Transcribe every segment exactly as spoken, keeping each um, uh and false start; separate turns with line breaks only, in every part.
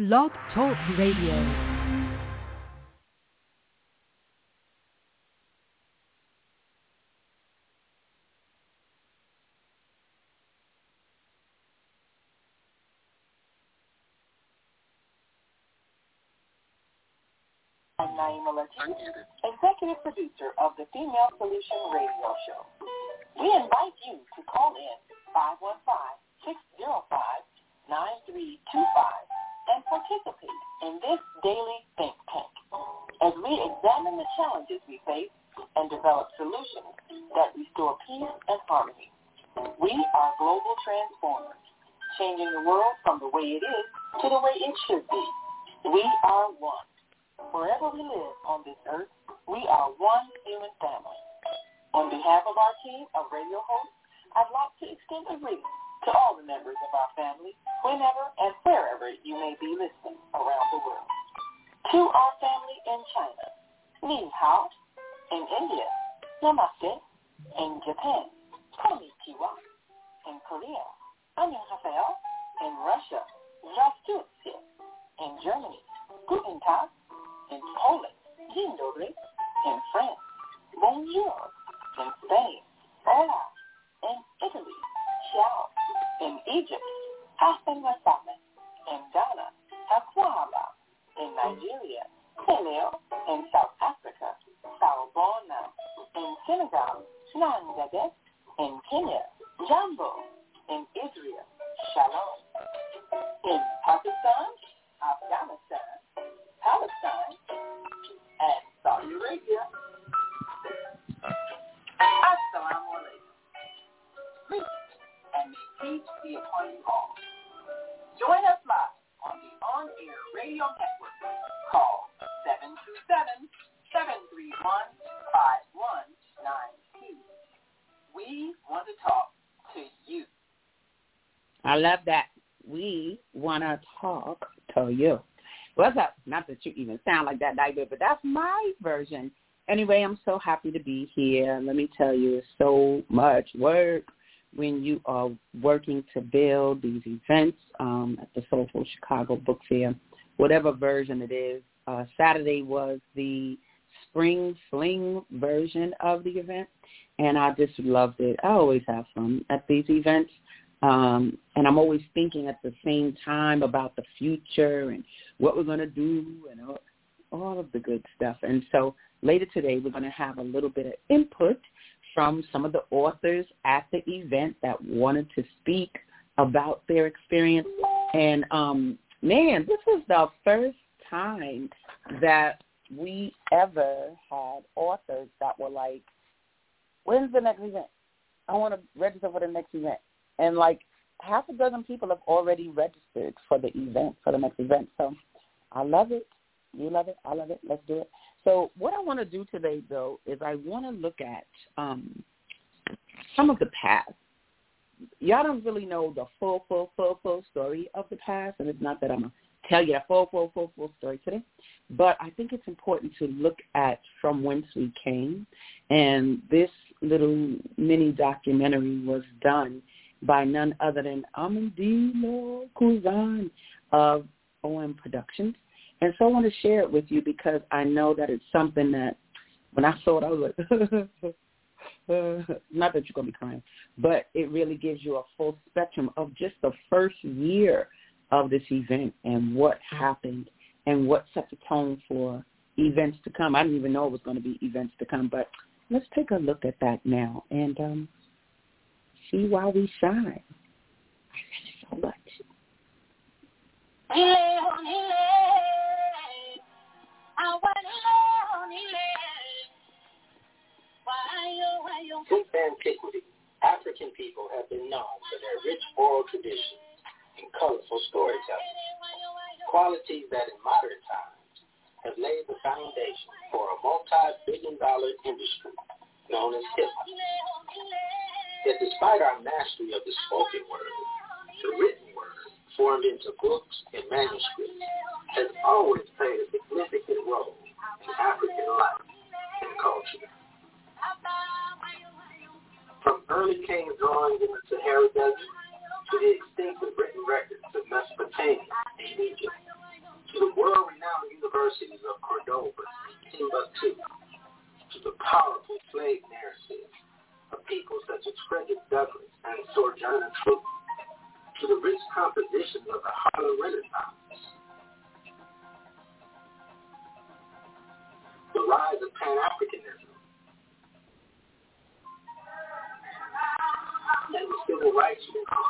Blog Talk Radio.
I'm Naima Latif, executive producer of the Female Solution Radio Show. We invite you to call in five one five, six zero five, nine three two five and participate in this daily think tank as we examine the challenges we face and develop solutions that restore peace and harmony. We are global transformers, changing the world from the way it is to the way it should be. We are one. Wherever we live on this earth, we are one human family. On behalf of our team of radio hosts, I'd like to extend a greeting to all the members of our family, whenever and wherever you may be listening around the world. To our family in China, Ni Hao. In India, Namaste. In Japan, Konnichiwa. In Korea, Annyeonghaseyo. In Russia, Здравствуйте. In Germany, Guten Tag. In Poland, Dzień dobry. In France, Bonjour. In Spain, Hola. In Italy, Ciao. In Egypt, Hassan Wasame. In Ghana, Hakwala. In Nigeria, Hello. In South Africa, Sawubona. In Senegal, Nandade. In Kenya, Jambo. In Israel, Shalom. In Pakistan, Afghanistan, Palestine, and Saudi Arabia. Assalamu alaikum. Greetings, and may peace be upon you all. Join us live on the on-air radio network. Call seven two seven, seven three one, five one nine two. We want to talk to you.
I love that. We want to talk to you. What's up? Not that you even sound like that, David, but that's my version. Anyway, I'm so happy to be here. Let me tell you, it's so much work when you are working to build these events um, at the Soulful Chicago Book Fair, whatever version it is. Uh, Saturday was the Spring Fling version of the event, and I just loved it. I always have fun at these events. Um, and I'm always thinking at the same time about the future and what we're going to do and all, all of the good stuff. And so later today, we're going to have a little bit of input from some of the authors at the event that wanted to speak about their experience. And, um, man, this is the first time that we ever had authors that were like, when's the next event? I want to register for the next event. And, like, half a dozen people have already registered for the event, for the next event. So I love it. You love it. I love it. Let's do it. So what I want to do today, though, is I want to look at um, some of the past. Y'all don't really know the full, full, full, full story of the past, and it's not that I'm going to tell you the full, full, full, full story today. But I think it's important to look at from whence we came. And this little mini documentary was done by none other than Amandine Kuzan of O M Productions. And so I want to share it with you because I know that it's something that when I saw it, I was like, uh, not that you're going to be crying, but it really gives you a full spectrum of just the first year of this event and what happened and what set the tone for events to come. I didn't even know it was going to be events to come, but let's take a look at that now. And, um, see why we shine. I love it so much.
Since antiquity, African people have been known for their rich oral traditions and colorful storytelling, qualities that in modern times have laid the foundation for a multi-billion dollar industry known as hip-hop. Yet despite our mastery of the spoken word, the written word, formed into books and manuscripts, has always played a significant role in African life and culture. From early cave drawings in the Sahara Desert to the extensive written records of Mesopotamia and Egypt, universities of Cordoba, Timbuktu, to the powerful slave narrative of people such as Frederick Douglass and Sojourner Truth, to the rich compositions of the Harlem Renaissance, the rise of Pan-Africanism, and the civil rights movement,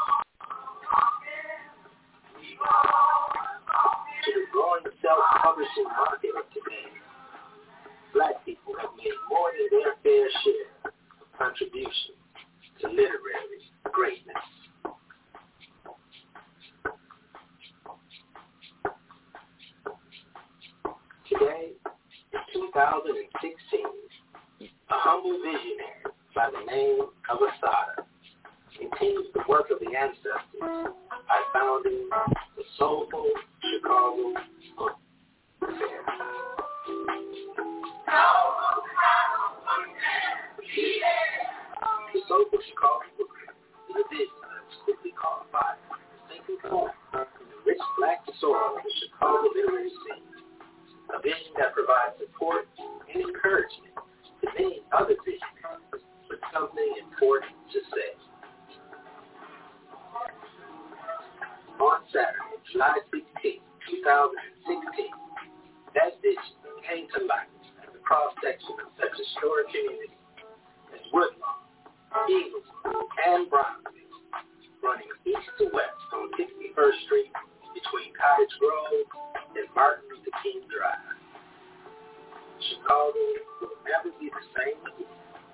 to the growing self-publishing market of today. Black people have made more than their fair share of contribution to literary greatness. Today, in two thousand sixteen, a humble visionary by the name of Assata continues the work of the ancestors by founding the Soulful Chicago Book Fair. The Soulful Chicago Book Fair is a vision that is quickly caught fire, sinking forth from the rich black soil of the Chicago literary scene. A vision that provides support and encouragement to many other visionaries with something important to say. On Saturday, July sixteenth, twenty sixteen, that vision came to life as a cross-section of such historic communities as Woodlawn, Eaglesville, and Brownsville, running east to west on sixty-first Street between Cottage Grove and Martin Luther King Drive. Chicago will never be the same again.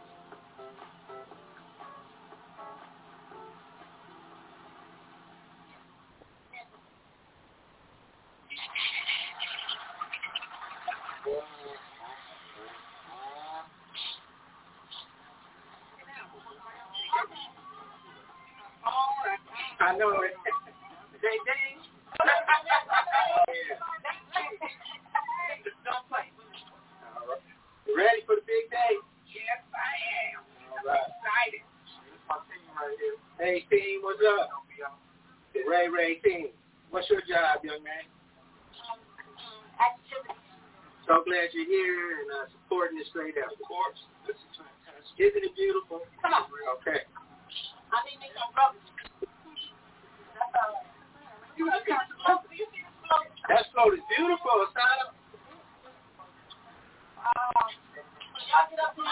I know it. Ding, ding. You ready for the big day? Yes, I am. All right. I'm excited. This is my team right here. Hey, team, what's up? The Ray Ray team. What's your job, young man?
Activities.
So glad you're here and uh, supporting this great effort. Of course. This is fantastic. Isn't it beautiful?
Come on.
Okay.
I need to go brothers.
That float is beautiful, Asada.
Uh, y'all get up here.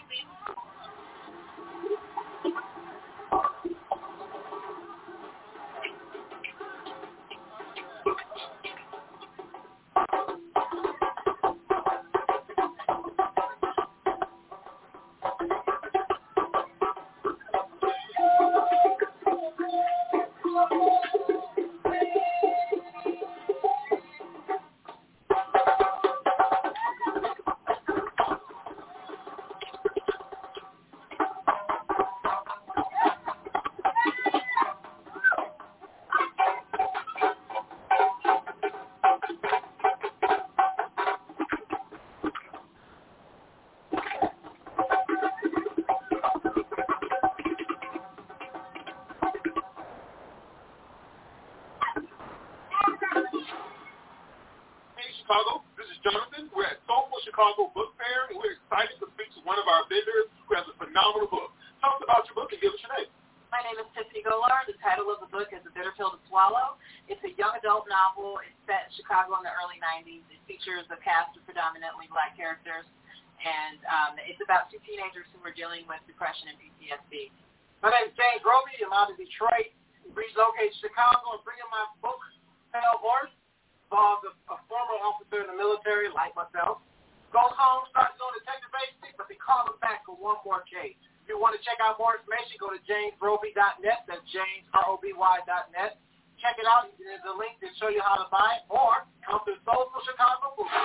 Chicago. This is Jonathan. We're at Soulful Chicago Book Fair, and we're excited to speak to one of our vendors who has a phenomenal book. Tell us about your book and give us your name.
My name is Tiffany Golar. The title of the book is A Bitter Pill to Swallow. It's a young adult novel. It's set in Chicago in the early nineties. It features a cast of predominantly black characters, and um, it's about two teenagers who are dealing with depression and P T S D.
My name is James Roby. I'm out of Detroit. Relocated to Chicago and bringing my book, Pale Horse. Involves a, a former officer in the military, like myself. Goes home, starts doing detective agency, but they call him back for one more case. If you want to check out more information, go to james roby dot net. That's James, R O B Y dot net. Check it out. There's a link to show you how to buy it, or come to Soulful Chicago Book.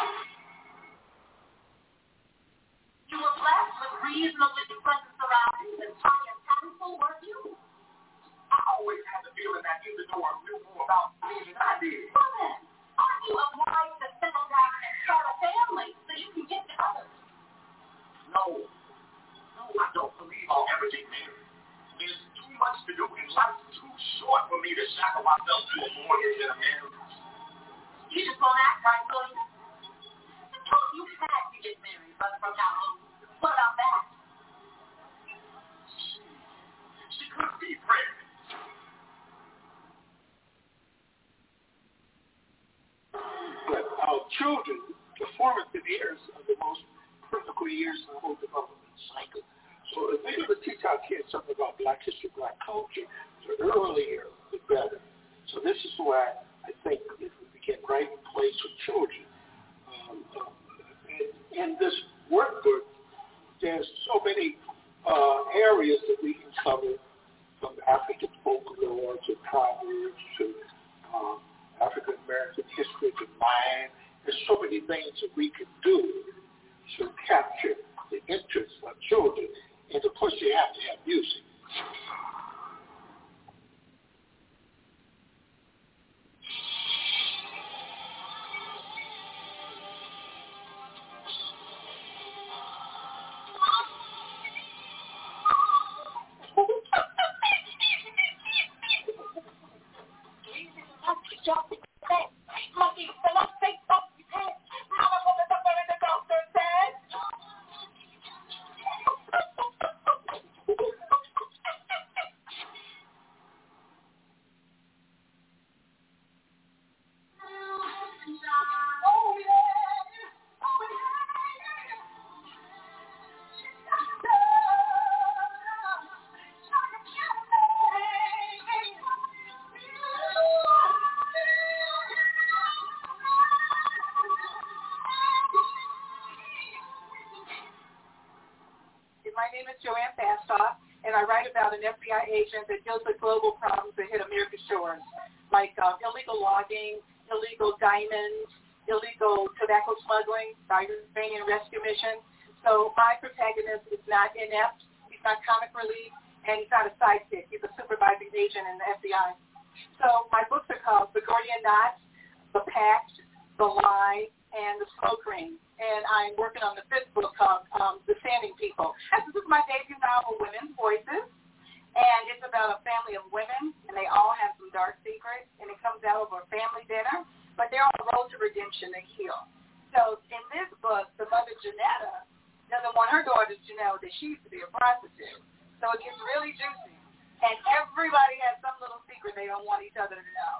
You were blessed with reasonably pleasant surroundings and high and painful, weren't you?
I always had the feeling that you knew more about me than I did.
Well then, aren't you obliged to settle down and start a family so you can get to others?
No. No, I don't believe I'll ever get married. There's too much to do in life, too short for me to shackle myself to a mortgage and a marriage.
You just won't act right, will you? get married, but from now on, what about that?
She, she could be pregnant. But our children, the formative years are the most critical years in the whole development cycle. So if we're going to teach our kids something about Black history, Black culture, the earlier, the better. So this is why I think if we begin right in place with children, um, uh, in, in this workbook, there's so many uh, areas that we can cover, from African folklore to proverbs to um, African American history to Mayan. There's so many things that we can do to capture the interest of children, and of course you have to have music.
Agent that deals with global problems that hit America's shores, like uh, illegal logging, illegal diamonds, illegal tobacco smuggling by Iranian rescue mission. So my protagonist is not inept, he's not comic relief, and he's not a sidekick. He's a supervising agent in the F B I. So my books are called The Gordian Knot, The Pact, The Lie, and The Smoke Ring. And I'm working on the fifth book called um, The Standing People. And this is my debut novel, Women's Voices. And it's about a family of women, and they all have some dark secrets, and it comes out over a family dinner, but they're on the road to redemption and heal. So in this book, the mother, Janetta, doesn't want her daughters to know that she used to be a prostitute. So it gets really juicy. And everybody has some little secret they don't want each other to know.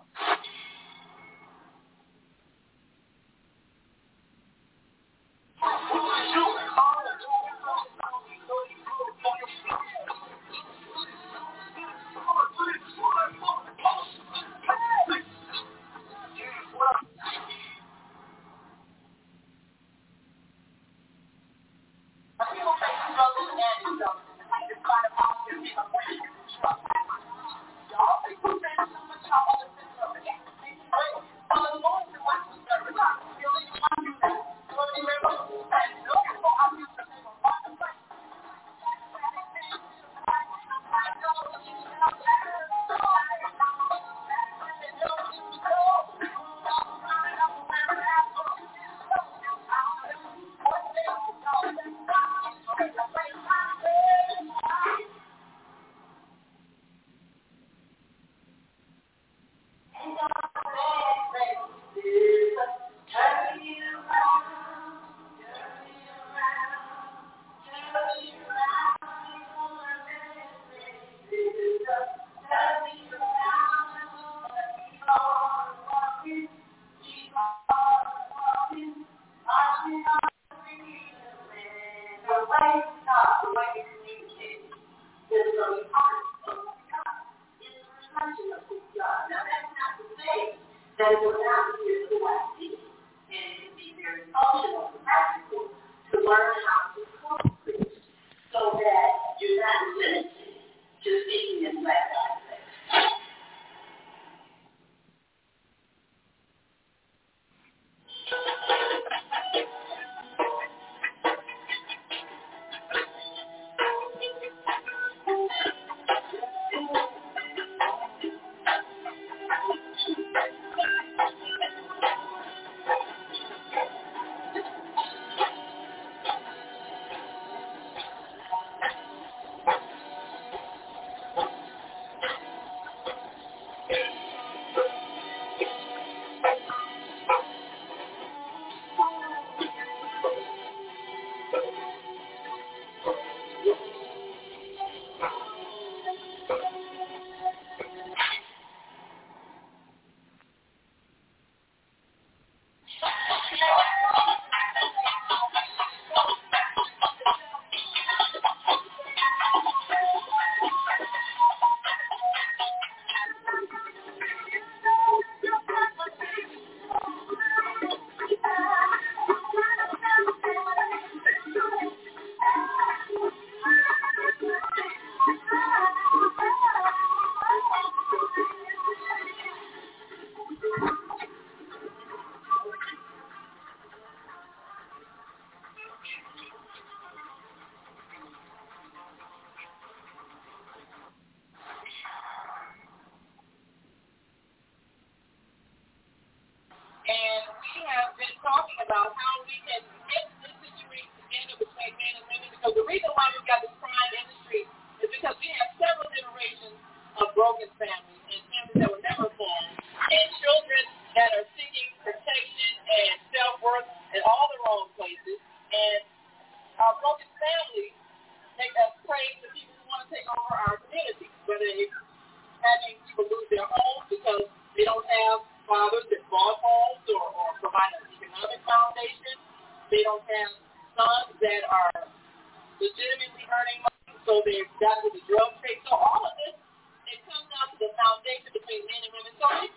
about how we can get this situation together between men and women, because the reason why we've got this crime industry is because we have several generations of broken families and families that were never formed, and children that are seeking protection and self-worth in all the wrong places, and our broken families make us prey to people who want to take over our community, whether it's having people lose their homes because they don't have fathers that bought homes or, or provide an economic foundation. They don't have sons that are legitimately earning money, so they've got to the drug trade. So all of this, it comes down to the foundation between men and women. So it's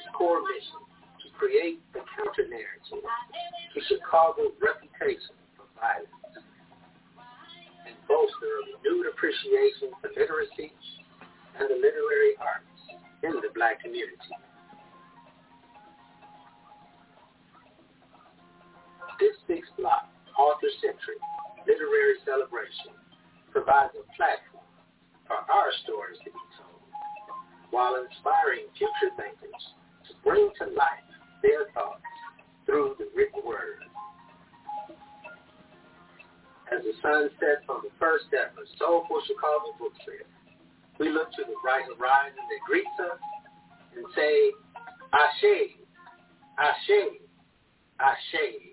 create the counter-narrative to Chicago's reputation for violence, and bolster a renewed appreciation for literacy and the literary arts in the Black community. This six-block, author-centric literary celebration provides a platform for our stories to be told, while inspiring future thinkers to bring to life their thoughts through the written word. As the sun sets on the first ever Soulful Chicago Book Fair, we look to the bright horizon that greets us and say, Ashe, Ashe, Ashe.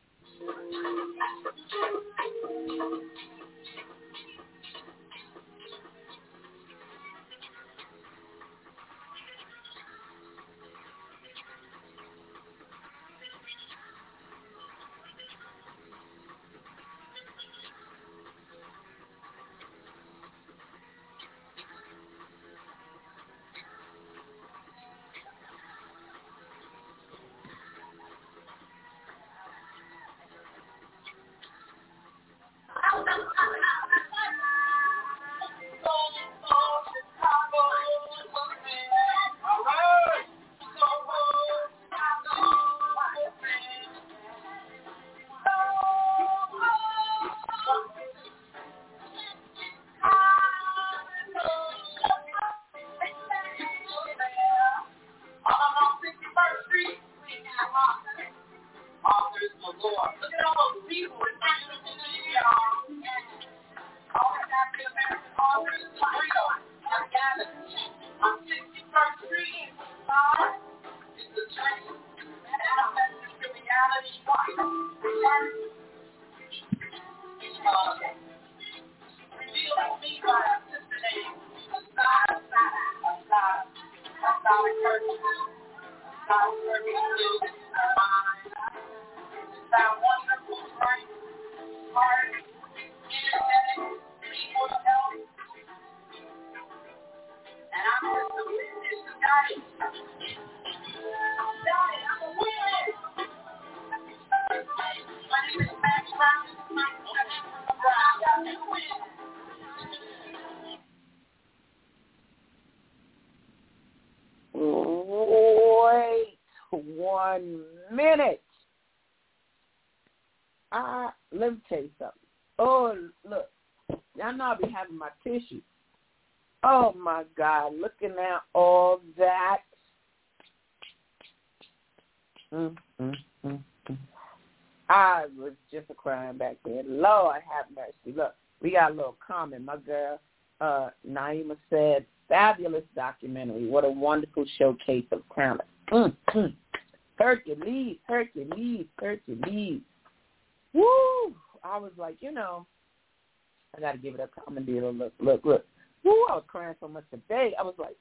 Wait one minute. I, let me tell you something. Oh, look. Y'all know I be having my tissue. Oh, my God. Looking at all that. Mm, mm, mm, mm. I was just a crying back there. Lord have mercy. Look, we got a little comment. My girl, uh, Naima said, fabulous documentary. What a wonderful showcase of talent. Mm, mm. Hercules, Hercules, Hercules. Woo! I was like, you know, I got to give it a comment. Look, look, look. Woo! I was crying so much today. I was like,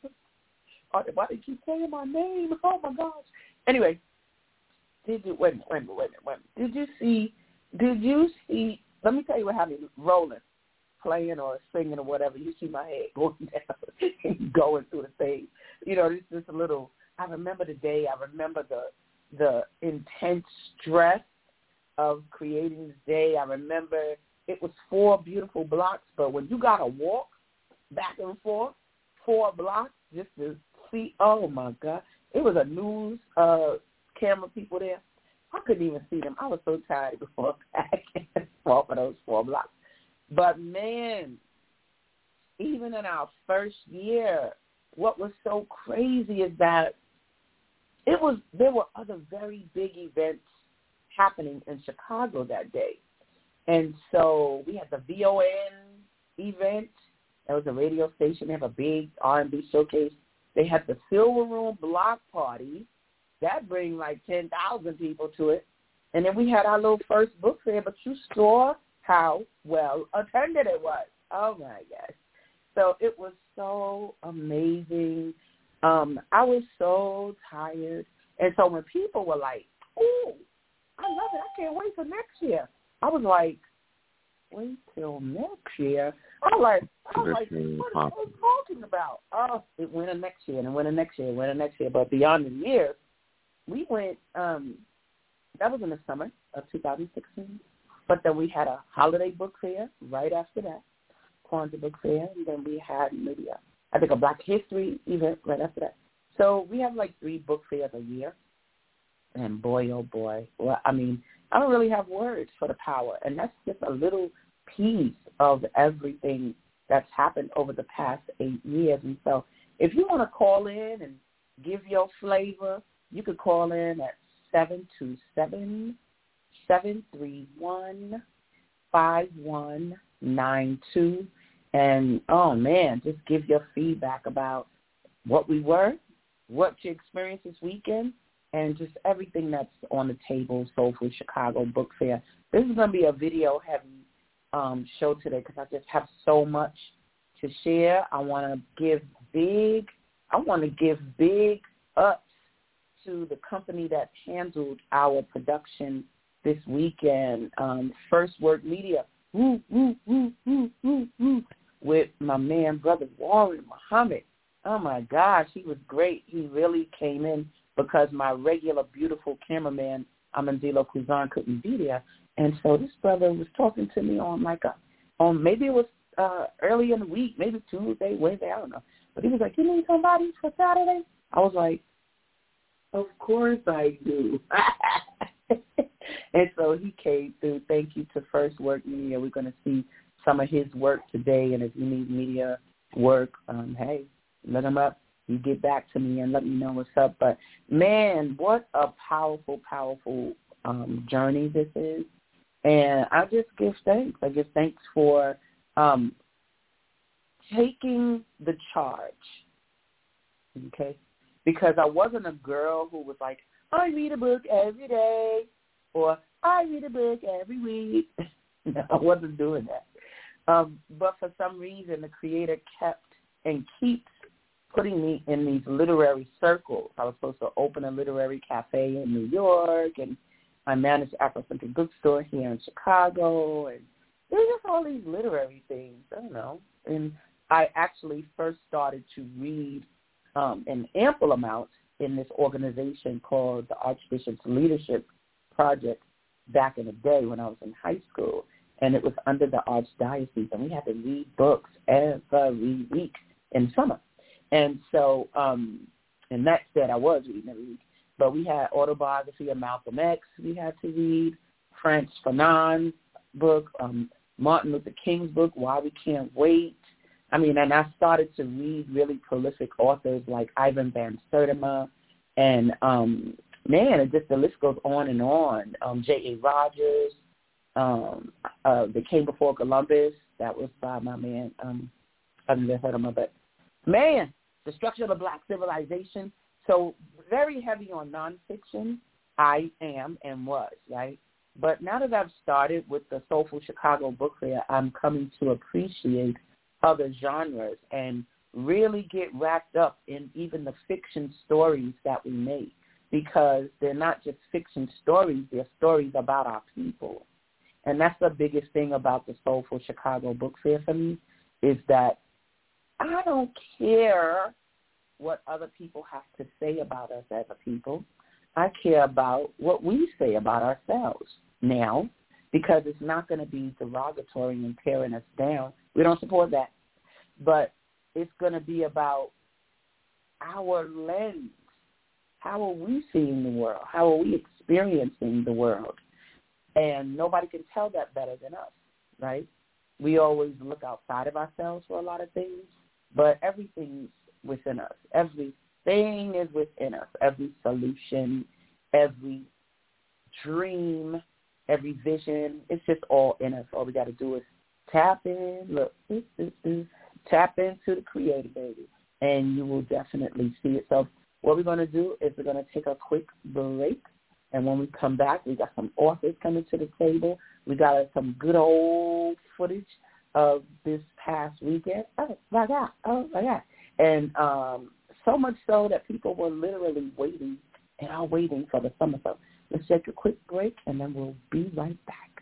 why did you keep saying my name? Oh, my gosh. Anyway, did you, wait a minute, wait a minute, wait a minute, wait a minute. Did you see, did you see, let me tell you what happened, rolling, playing or singing or whatever, you see my head going down, going through the stage. You know, this is a little, I remember the day, I remember the the intense stress of creating this day. I remember it was four beautiful blocks, but when you got to walk back and forth, four blocks, just to see, oh, my God. It was a news uh, camera people there. I couldn't even see them. I was so tired to go back and forth for those four blocks. But, man, even in our first year, what was so crazy is that it was there were other very big events happening in Chicago that day. And so we had the V O N event. That was a radio station. They have a big R and B showcase. They had the Silver Room block party. That bring like ten thousand people to it. And then we had our little first book fair, but you saw how well attended it was. Oh, my gosh. So it was so amazing. Um, I was so tired. And so when people were like, oh, I love it. I can't wait for next year. I was like, wait till next year. I was like, I was like, what are you talking about? Oh, it went in next year, and it went in next year, and went in next year. But beyond the years, we went, um, that was in the summer of two thousand sixteen. But then we had a holiday book fair right after that, Kwanzaa book fair, and then we had maybe a, I think a Black History event right after that. So we have like three book fairs a year. And boy, oh boy, well, I mean, I don't really have words for the power. And that's just a little piece of everything that's happened over the past eight years. And so if you want to call in and give your flavor, you could call in at seven two seven, seven three one, five one nine two. And, oh, man, just give your feedback about what we were, what you experienced this weekend, and just everything that's on the table, Soulful Chicago Book Fair. This is going to be a video-heavy um, show today because I just have so much to share. I want to give big, I want to give big ups to the company that handled our production this weekend, um, First Word Media, woo, woo, woo, woo, woo, woo, with my man, Brother Warren Muhammad. Oh, my gosh, he was great. He really came in because my regular beautiful cameraman, Amandilo Kuzan, couldn't be there. And so this brother was talking to me on like a, on maybe it was uh, early in the week, maybe Tuesday, Wednesday, I don't know. But he was like, you need somebody for Saturday? I was like, of course I do. And so he came through. Thank you to First Work Media. We're going to see some of his work today. And if you need media work, um, hey, let him up. You get back to me and let me know what's up. But, man, what a powerful, powerful um, journey this is. And I just give thanks. I give thanks for um, taking the charge, okay? Because I wasn't a girl who was like, I read a book every day or I read a book every week. No, I wasn't doing that. Um, but for some reason, the Creator kept and keeps putting me in these literary circles. I was supposed to open a literary cafe in New York, and I managed Afrocentric Bookstore here in Chicago, and there's just all these literary things. I don't know. And I actually first started to read um, an ample amount in this organization called the Archbishop's Leadership Project back in the day when I was in high school, and it was under the Archdiocese, and we had to read books every week in summer. And so, um, and that said, I was reading every week, but we had Autobiography of Malcolm X we had to read, Frantz Fanon's book, um, Martin Luther King's book, Why We Can't Wait. I mean, and I started to read really prolific authors like Ivan Van Sertima, and, um, man, it just, the list goes on and on. Um, J A. Rogers, um, uh, The Came Before Columbus, that was by my man, um, Ivan Van Sertima, but, man, Destruction of a Black Civilization. So very heavy on nonfiction, I am and was, right? But now that I've started with the Soulful Chicago Book Fair, I'm coming to appreciate other genres and really get wrapped up in even the fiction stories that we make, because they're not just fiction stories, they're stories about our people. And that's the biggest thing about the Soulful Chicago Book Fair for me, is that I don't care what other people have to say about us as a people. I care about what we say about ourselves now, because it's not going to be derogatory and tearing us down. We don't support that. But it's going to be about our lens. How are we seeing the world? How are we experiencing the world? And nobody can tell that better than us, right? We always look outside of ourselves for a lot of things, but everything's within us. Everything is within us. Every solution, every dream, every vision, it's just all in us. All we got to do is tap in, look, ooh, ooh, ooh, tap into the Creator, baby, and you will definitely see it. So what we're going to do is we're going to take a quick break, and when we come back, we got some authors coming to the table. We got some good old footage of this past weekend. Oh, my God. Oh, my God. And um, so much so that people were literally waiting and are waiting for the summer. So let's take a quick break, and then we'll be right back.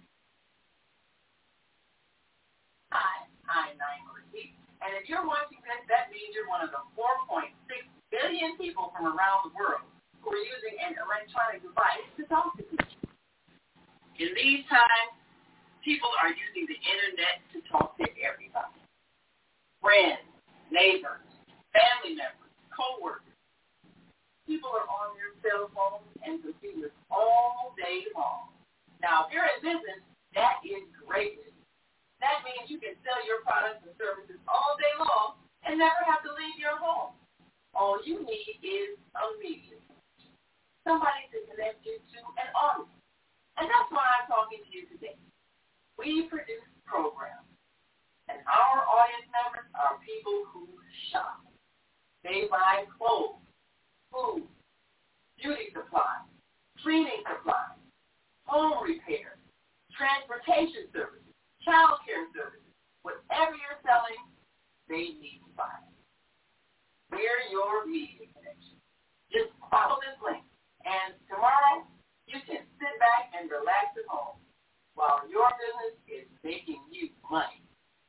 Hi, I'm Nine Christie, and if you're watching this, that means you're one of the four point six billion people from around the world who are using an electronic device to talk to people. In these times,
People are using the internet to talk to everybody. Friends, neighbors, family members, co-workers. People are on their cell phones and computers all day long. Now, if you're in business, that is great. That means you can sell your products and services all day long and never have to leave your home. All you need is a medium. Somebody to connect you to an audience. And that's why I'm talking to you today. We produce programs, and our audience members are people who shop. They buy clothes, food, beauty supplies, cleaning supplies, home repair, transportation services, child care services. Whatever you're selling, they need to buy. We're your media connection. Just follow this link, and tomorrow you can sit back and relax at home while your business is making you money.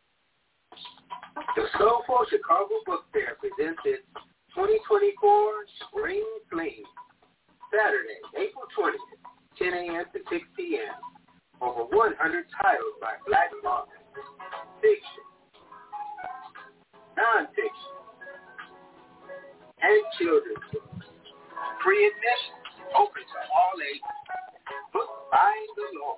The Soulful Chicago Book Fair presents its twenty twenty-four Spring Fling, Saturday, April twentieth, ten a.m. to six p.m. Over one hundred titles by Black authors, fiction, non-fiction, and children's books. Free admission, open to all ages. Book buying galore.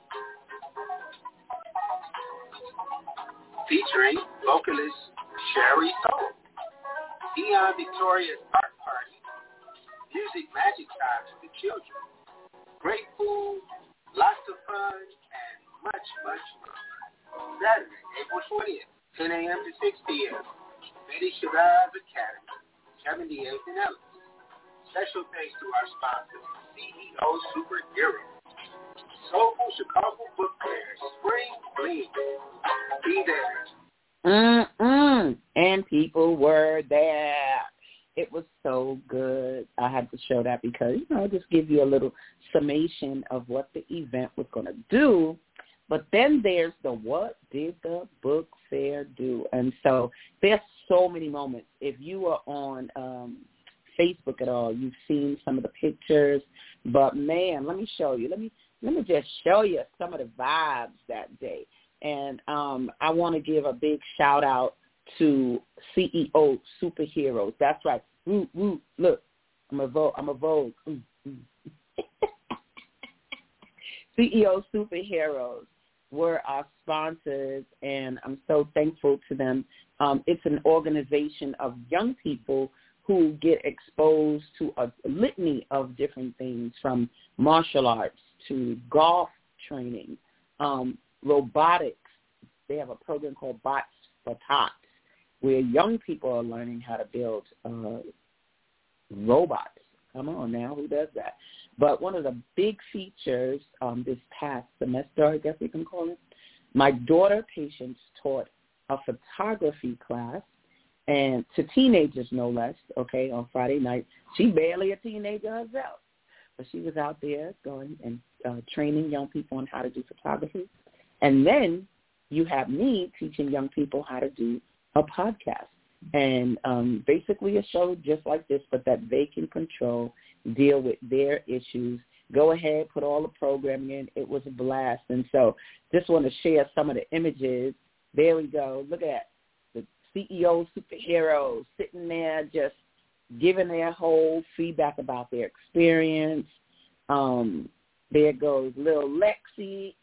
Featuring vocalist Sherry Soul, Dion Victoria's Art Party, music magic time for the children, great food, lots of fun, and much, much more. Saturday, April twentieth, ten a.m. to six p.m. Betty Shabazz Academy, seventy-eighth and Ellis. Special thanks to our sponsor, C E O Superhero. Soulful Chicago Book Fair, Spring Fling. Be there.
Mm-mm. And people were there. It was so good. I had to show that because, you know, just give you a little summation of what the event was going to do. But then there's the what did the book fair do? And so there's so many moments. If you are on um, Facebook at all, you've seen some of the pictures. But, man, let me show you. Let me let me just show you some of the vibes that day. And um, I want to give a big shout-out to C E O Superheroes. That's right. Woo, woo, look, I'm a Vogue. I'm a Vogue. Mm, mm. C E O Superheroes were our sponsors, and I'm so thankful to them. Um, it's an organization of young people who get exposed to a litany of different things, from martial arts to golf training, um, robotics. They have a program called Bots for Tots, where young people are learning how to build uh, robots. Come on now, who does that? But one of the big features um, this past semester, I guess we can call it, my daughter Patience taught a photography class, and to teenagers no less, okay, on Friday night. She barely a teenager herself, but she was out there going and uh, training young people on how to do photography. And then you have me teaching young people how to do a podcast. And um, basically a show just like this, but that they can control, deal with their issues. Go ahead, put all the programming in. It was a blast. And so just want to share some of the images. There we go. Look at the C E O Superheroes sitting there just giving their whole feedback about their experience. Um, there goes little Lexi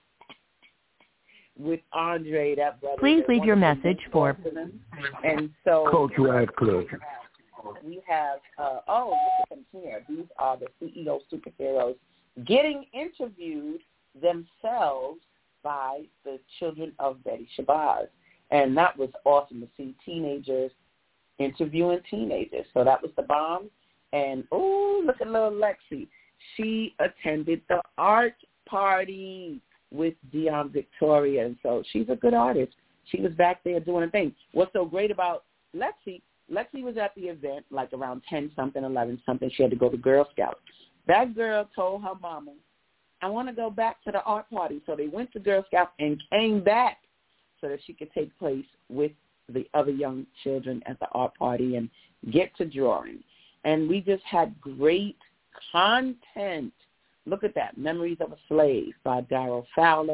with Andre, that brother.
Please leave your message for...
And so...
Coach Radcliffe.
We have, uh, oh, look at them here. These are the C E O Superheroes getting interviewed themselves by the children of Betty Shabazz. And that was awesome to see teenagers interviewing teenagers. So that was the bomb. And, oh, look at little Lexi. She attended the art party with Dion Victoria, and so she's a good artist. She was back there doing a thing. What's so great about Lexi, Lexi was at the event like around ten-something, eleven-something. She had to go to Girl Scouts. That girl told her mama, I want to go back to the art party. So they went to Girl Scouts and came back so that she could take place with the other young children at the art party and get to drawing. And we just had great content. Look at that, Memories of a Slave by Daryl Fowler.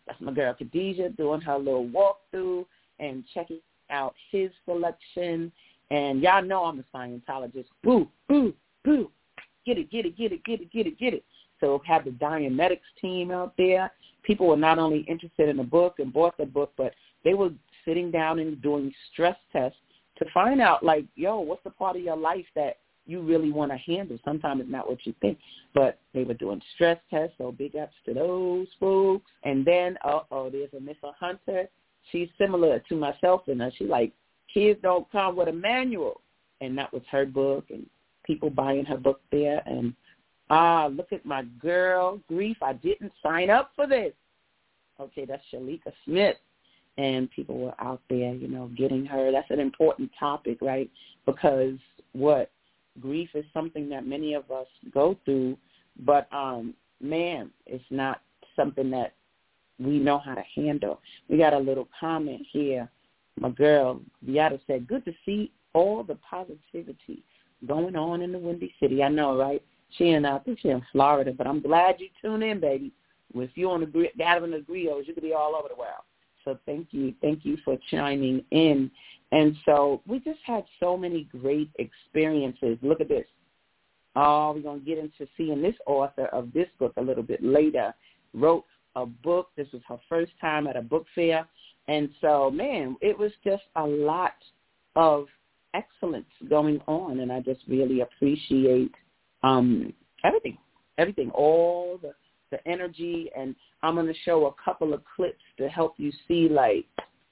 That's my girl Khadijah doing her little walkthrough and checking out his selection. And y'all know I'm a Scientologist. Boo, boo, boo. Get it, get it, get it, get it, get it, get it. So have the Dianetics team out there. People were not only interested in the book and bought the book, but they were sitting down and doing stress tests to find out, like, yo, what's the part of your life that you really want to handle? Sometimes it's not what you think. But they were doing stress tests, so big ups to those folks. And then, uh-oh, there's a Miss Hunter. She's similar to myself, and uh, she's like, kids don't come with a manual. And that was her book, and people buying her book there. And, ah, look at my girl, Grief. I didn't sign up for this. Okay, that's Shalika Smith. And people were out there, you know, getting her. That's an important topic, right? Because what? Grief is something that many of us go through, but, um, man, it's not something that we know how to handle. We got a little comment here. My girl, Beata, said, good to see all the positivity going on in the Windy City. I know, right? She in, I think she's in Florida, but I'm glad you tune in, baby. If you're on the gathering of griots, you could be all over the world. So thank you. Thank you for chiming in. And so we just had so many great experiences. Look at this. Oh, we're going to get into seeing this author of this book a little bit later. Wrote a book. This was her first time at a book fair. And so, man, it was just a lot of excellence going on. And I just really appreciate um, everything, everything, all the, the energy. And I'm going to show a couple of clips to help you see, like,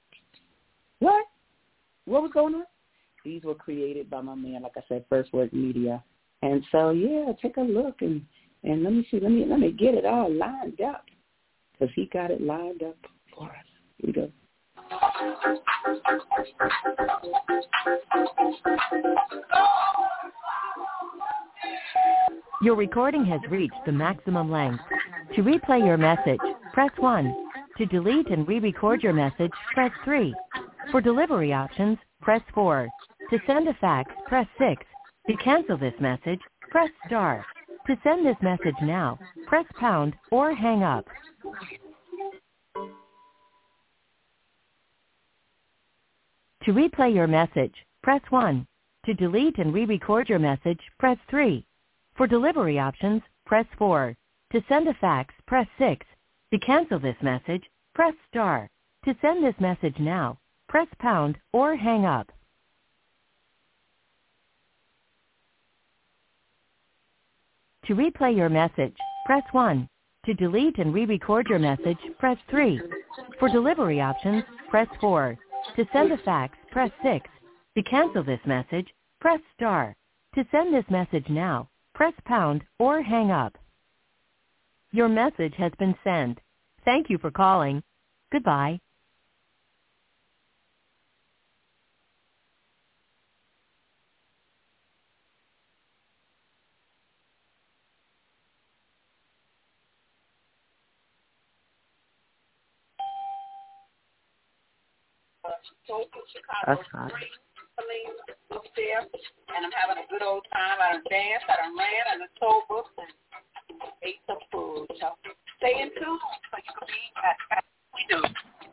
what? What was going on? These were created by my man, like I said, First Word Media. And so, yeah, take a look and, and let me see. Let me let me get it all lined up because he got it lined up for us. Here we go.
Your recording has reached the maximum length. To replay your message, press one. To delete and re-record your message, press three. For delivery options, press four. To send a fax, press six. To cancel this message, press star. To send this message now, press pound or hang up. To replay your message, press one. To delete and re-record your message, press three. For delivery options, press four. To send a fax, press six. To cancel this message, press star. To send this message now, press pound or hang up. To replay your message, press one. To delete and re-record your message, press three. For delivery options, press four. To send a fax, press six. To cancel this message, press star. To send this message now, press pound or hang up. Your message has been sent. Thank you for calling. Goodbye.
Chicago Springs, up there, and I'm having a good old time. I done danced, I done ran, I done sold books, and ate some food. So stay in tune so you can be at, at we do.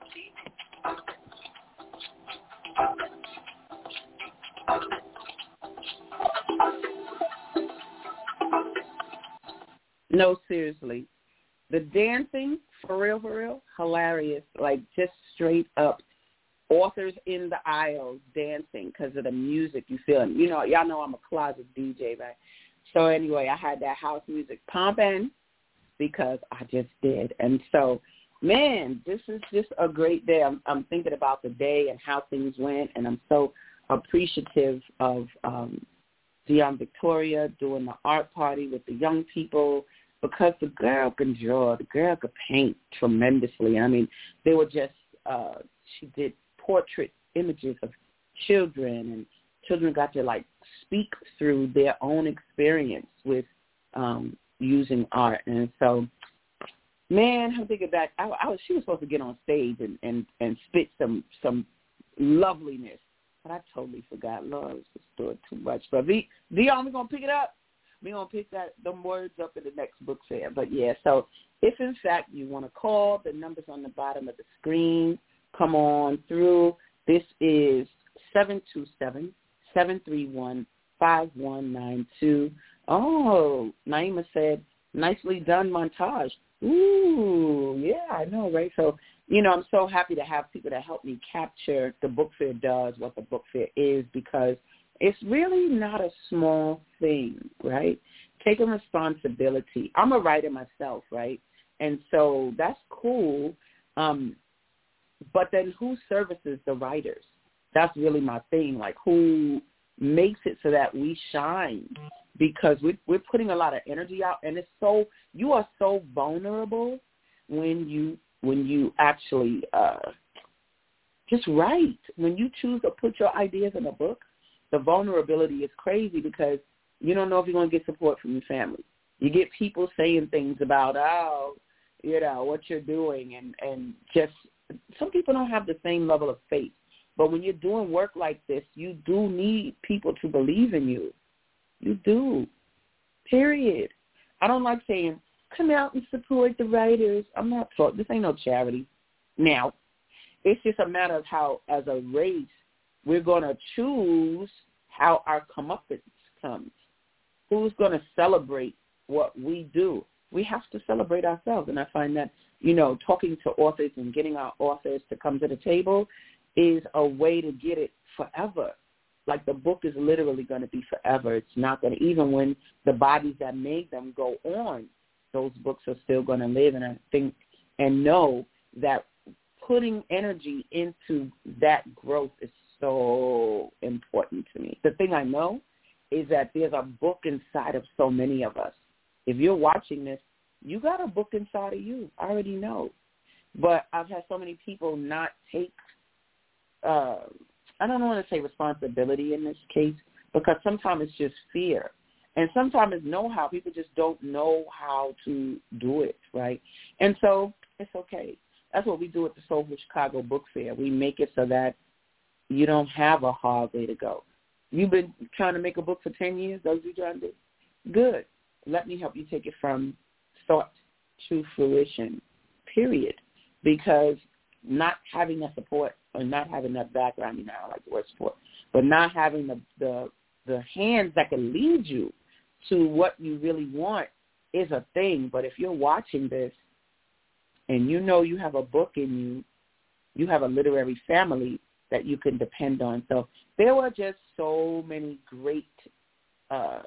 No, seriously. The dancing, for real, for real, hilarious. Like, just straight up authors in the aisles dancing because of the music you feel. You know, y'all know I'm a closet D J, right? So anyway, I had that house music pumping because I just did. And so, man, this is just a great day. I'm, I'm thinking about the day and how things went, and I'm so appreciative of um, Dion Victoria doing the art party with the young people because the girl can draw. The girl could paint tremendously. I mean, they were just, uh, she did portrait images of children, and children got to, like, speak through their own experience with um, using art. And so, man, I'm thinking back, I, I was, she was supposed to get on stage and, and, and spit some some loveliness, but I totally forgot. Lord, I was just doing too much. But V, Dion, we're going to pick it up. We're going to pick that them words up in the next book fair. But, yeah, so if, in fact, you want to call, the number's on the bottom of the screen. Come on through. This is seven two seven, seven three one, five one nine two. Oh, Naima said, nicely done montage. Ooh, yeah, I know, right? So, you know, I'm so happy to have people that help me capture the book fair does, what the book fair is, because it's really not a small thing, right? Taking responsibility. I'm a writer myself, right? And so that's cool. Um, but then who services the writers? That's really my thing. Like, who makes it so that we shine? Because we're, we're putting a lot of energy out, and it's so, you are so vulnerable when you when you actually uh, just write. When you choose to put your ideas in a book, the vulnerability is crazy because you don't know if you're going to get support from your family. You get people saying things about, oh, you know, what you're doing, and, and just some people don't have the same level of faith. But when you're doing work like this, you do need people to believe in you. You do, period. I don't like saying, come out and support the writers. I'm not talking, this ain't no charity. Now, it's just a matter of how, as a race, we're going to choose how our comeuppance comes. Who's going to celebrate what we do? We have to celebrate ourselves. And I find that, you know, talking to authors and getting our authors to come to the table is a way to get it forever. Like, the book is literally going to be forever. It's not going to, even when the bodies that made them go on, those books are still going to live. And I think and know that putting energy into that growth is so important to me. The thing I know is that there's a book inside of so many of us. If you're watching this, you got a book inside of you. I already know. But I've had so many people not take, uh, I don't want to say responsibility in this case, because sometimes it's just fear. And sometimes it's know-how. People just don't know how to do it, right? And so it's okay. That's what we do at the Soulful Chicago Book Fair. We make it so that you don't have a hard way to go. You've been trying to make a book for ten years, those you trying to do? Good. Let me help you take it from thought to fruition, period. Because not having that support or not having that background, you know, I like the word support, but not having the, the, the hands that can lead you to what you really want is a thing. But if you're watching this and you know you have a book in you, you have a literary family that you can depend on. So there were just so many great, uh,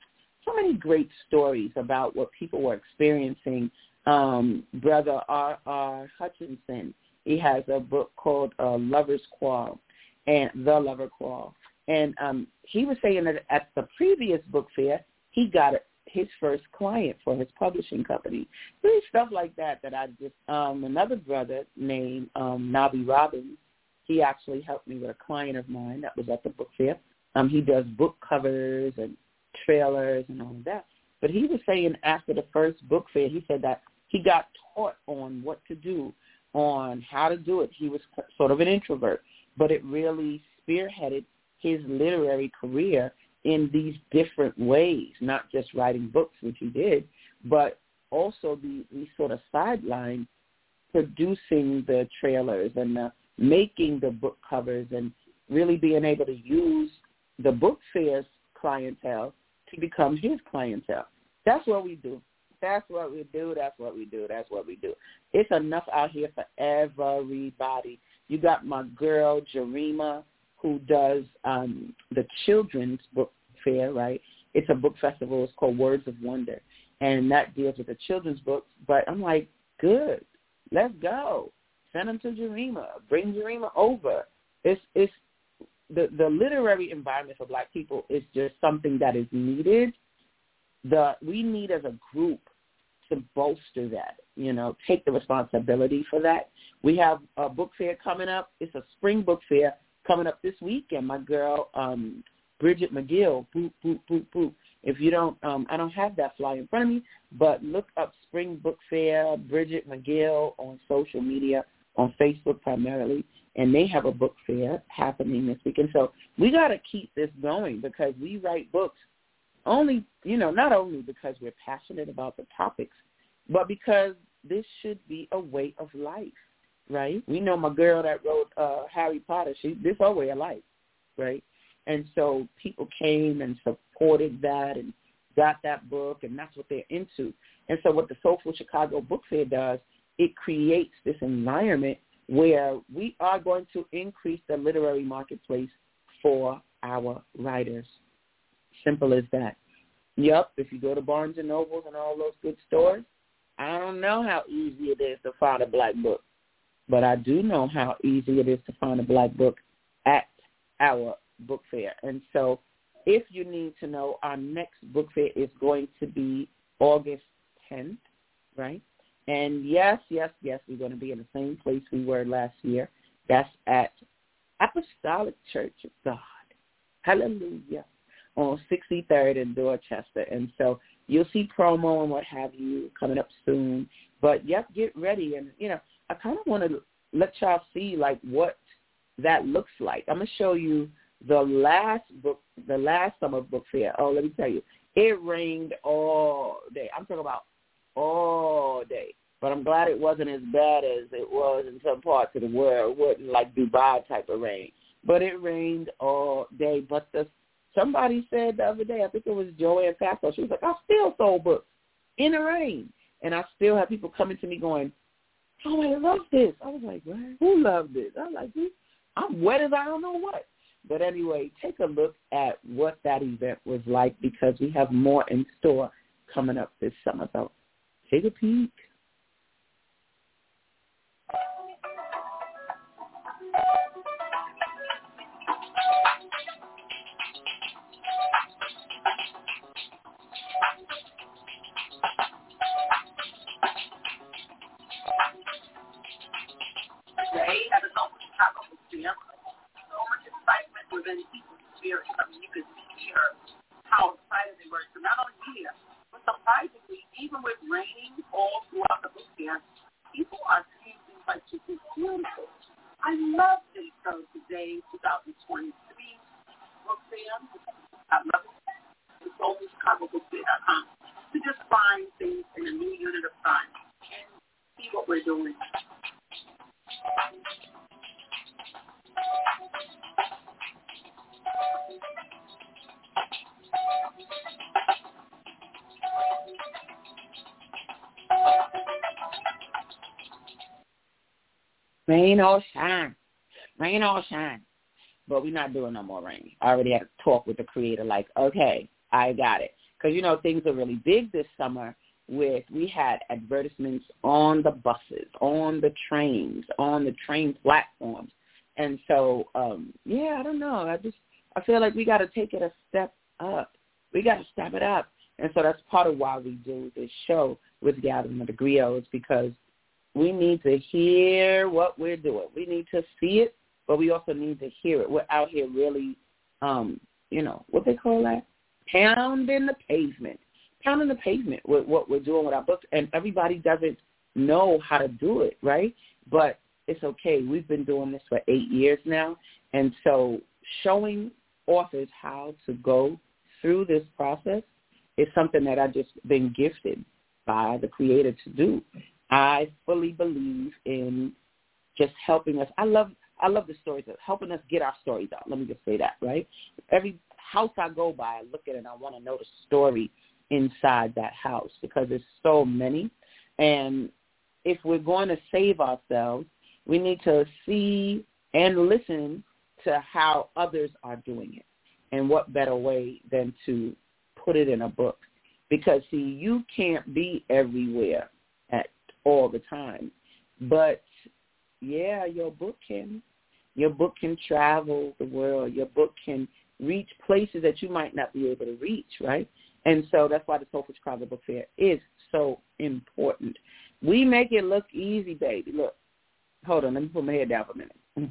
so many great stories about what people were experiencing. Um, Brother R R Hutchinson, he has a book called uh, Lover's Quarrel, and The Lover Quarrel. And um, he was saying that at the previous book fair, he got his first client for his publishing company. Really stuff like that that I just, um, another brother named um, Nabi Robbins, he actually helped me with a client of mine that was at the book fair. Um, he does book covers and trailers and all of that. But he was saying after the first book fair, he said that he got taught on what to do, on how to do it. He was sort of an introvert, but it really spearheaded his literary career in these different ways, not just writing books, which he did, but also the, the sort of sideline producing the trailers and the, making the book covers and really being able to use the book fair's clientele to become his clientele. That's what we do. That's what we do. That's what we do. That's what we do. It's enough out here for everybody. You got my girl, Jarima, who does um, the children's book fair, right? It's a book festival. It's called Words of Wonder, and that deals with the children's books. But I'm like, good. Let's go. Send them to Jarima. Bring Jarima over. It's it's the the literary environment for Black people is just something that is needed. The we need as a group to bolster that, you know, take the responsibility for that. We have a book fair coming up. It's a spring book fair coming up this weekend. My girl, um, Bridget McGill, boop, boop, boop, boop. If you don't, um, I don't have that flyer in front of me, but look up Spring Book Fair, Bridget McGill on social media, on Facebook primarily, and they have a book fair happening this weekend. So we got to keep this going because we write books only, you know, not only because we're passionate about the topics, but because this should be a way of life, right? We know my girl that wrote uh, Harry Potter, she this is her way of life, right? And so people came and supported that and got that book, and that's what they're into. And so what the Soulful Chicago Book Fair does, it creates this environment where we are going to increase the literary marketplace for our writers. Simple as that. Yep, if you go to Barnes and Nobles and all those good stores, I don't know how easy it is to find a black book, but I do know how easy it is to find a black book at our book fair. And so if you need to know, our next book fair is going to be August tenth, right? And yes, yes, yes, we're going to be in the same place we were last year. That's at Apostolic Church of God. Hallelujah. On sixty-third in Dorchester. And so you'll see promo and what have you coming up soon. But, yep, get ready. And, you know, I kind of want to let y'all see, like, what that looks like. I'm going to show you the last book, the last summer book fair. Oh, let me tell you, it rained all day. I'm talking about all day. But I'm glad it wasn't as bad as it was in some parts of the world. It wasn't like Dubai type of rain. But it rained all day. But the somebody said the other day, I think it was Joanne Faso, she was like, I still sold books in the rain. And I still have people coming to me going, oh, I love this. I was like, what? Who loved this? I was like, I'm wet as I don't know what. But anyway, take a look at what that event was like, because we have more in store coming up this summer. So take a peek.
Today at the Soulful Chicago Book Fair, so much excitement within people's spirits. I mean, you could hear how excited they were. So not only here, but surprisingly, even with raining all throughout the book fair, people are seeing things like this is beautiful. I love this so today, twenty twenty-three book fair. I love it. The Soulful Chicago Book Fair dot com to just find things in a new unit of time and see what we're doing.
Rain or shine. Rain or shine. But we're not doing no more rain. I already had a talk with the creator like, okay, I got it. Because, you know, things are really big this summer with, we had advertisements on the buses, on the trains, on the train platforms. And so, um, yeah, I don't know. I just, I feel like we got to take it a step up. We got to step it up. And so that's part of why we do this show with Gathering of the Griots, because we need to hear what we're doing. We need to see it, but we also need to hear it. We're out here really, um, you know, what they call that? Pounding the pavement. Pounding the pavement with what we're doing with our books. And everybody doesn't know how to do it, right? But it's okay. We've been doing this for eight years now. And so showing authors how to go through this process is something that I've just been gifted by the creator to do. I fully believe in just helping us. I love I love the stories, of helping us get our stories out. Let me just say that, right? Every house I go by, I look at it and I want to know the story inside that house, because there's so many. And if we're going to save ourselves, we need to see and listen to how others are doing it. And what better way than to put it in a book? Because, see, you can't be everywhere at all the time. But, yeah, your book can. Your book can travel the world. Your book can reach places that you might not be able to reach, right? And so that's why the Soulful Chicago Book Fair is so important. We make it look easy, baby. Look, hold on. Let me put my head down for a minute.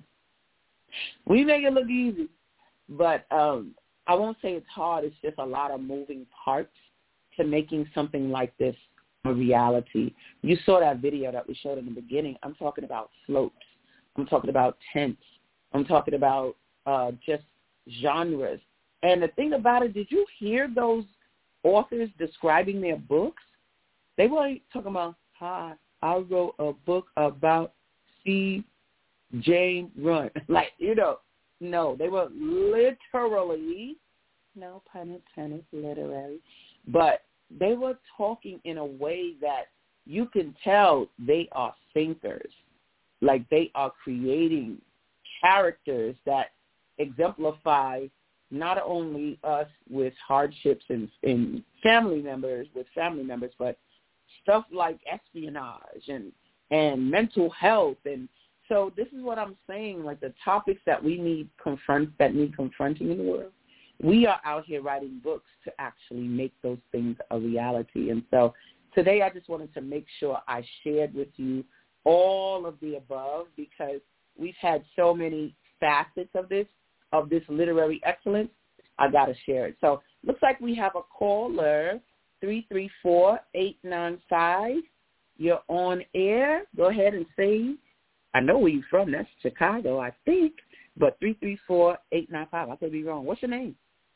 We make it look easy. But um, I won't say it's hard. It's just a lot of moving parts to making something like this a reality. You saw that video that we showed in the beginning. I'm talking about slopes. I'm talking about tents. I'm talking about uh, just genres. And the thing about it, did you hear those authors describing their books? They weren't talking about, hi, I wrote a book about C. Jane Run. Like, you know, no, they were literally, no pun intended, literary, but they were talking in a way that you can tell they are thinkers. Like they are creating characters that exemplify not only us with hardships and, and family members, with family members, but stuff like espionage and, and mental health. And so this is what I'm saying, like the topics that we need confront, that need confronting in the world. We are out here writing books to actually make those things a reality. And so today I just wanted to make sure I shared with you all of the above, because we've had so many facets of this, of this literary excellence. I got to share it. So looks like we have a caller, three three four, eight nine five. You're on air. Go ahead and say, I know where you're from. That's Chicago, I think. But three three four, eight nine five. I could be wrong. What's your name?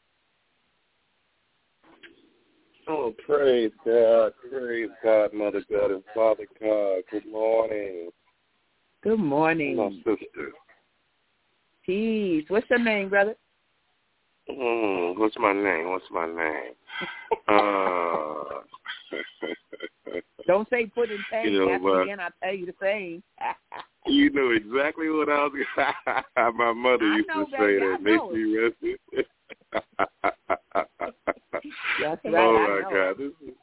Oh, praise God, praise God, Mother God and Father God. Good morning.
Good morning.
My sister.
Peace. What's your name, brother?
Mm, what's my name? What's my name? uh,
Don't say put in pain.
You know
Ask me again, I'll tell you the same.
You know exactly what I was going to My mother
I
used
know,
to
baby,
say that.
I
Makes
know
me rested.
That's right.
Oh,
I
my
know.
God. This is,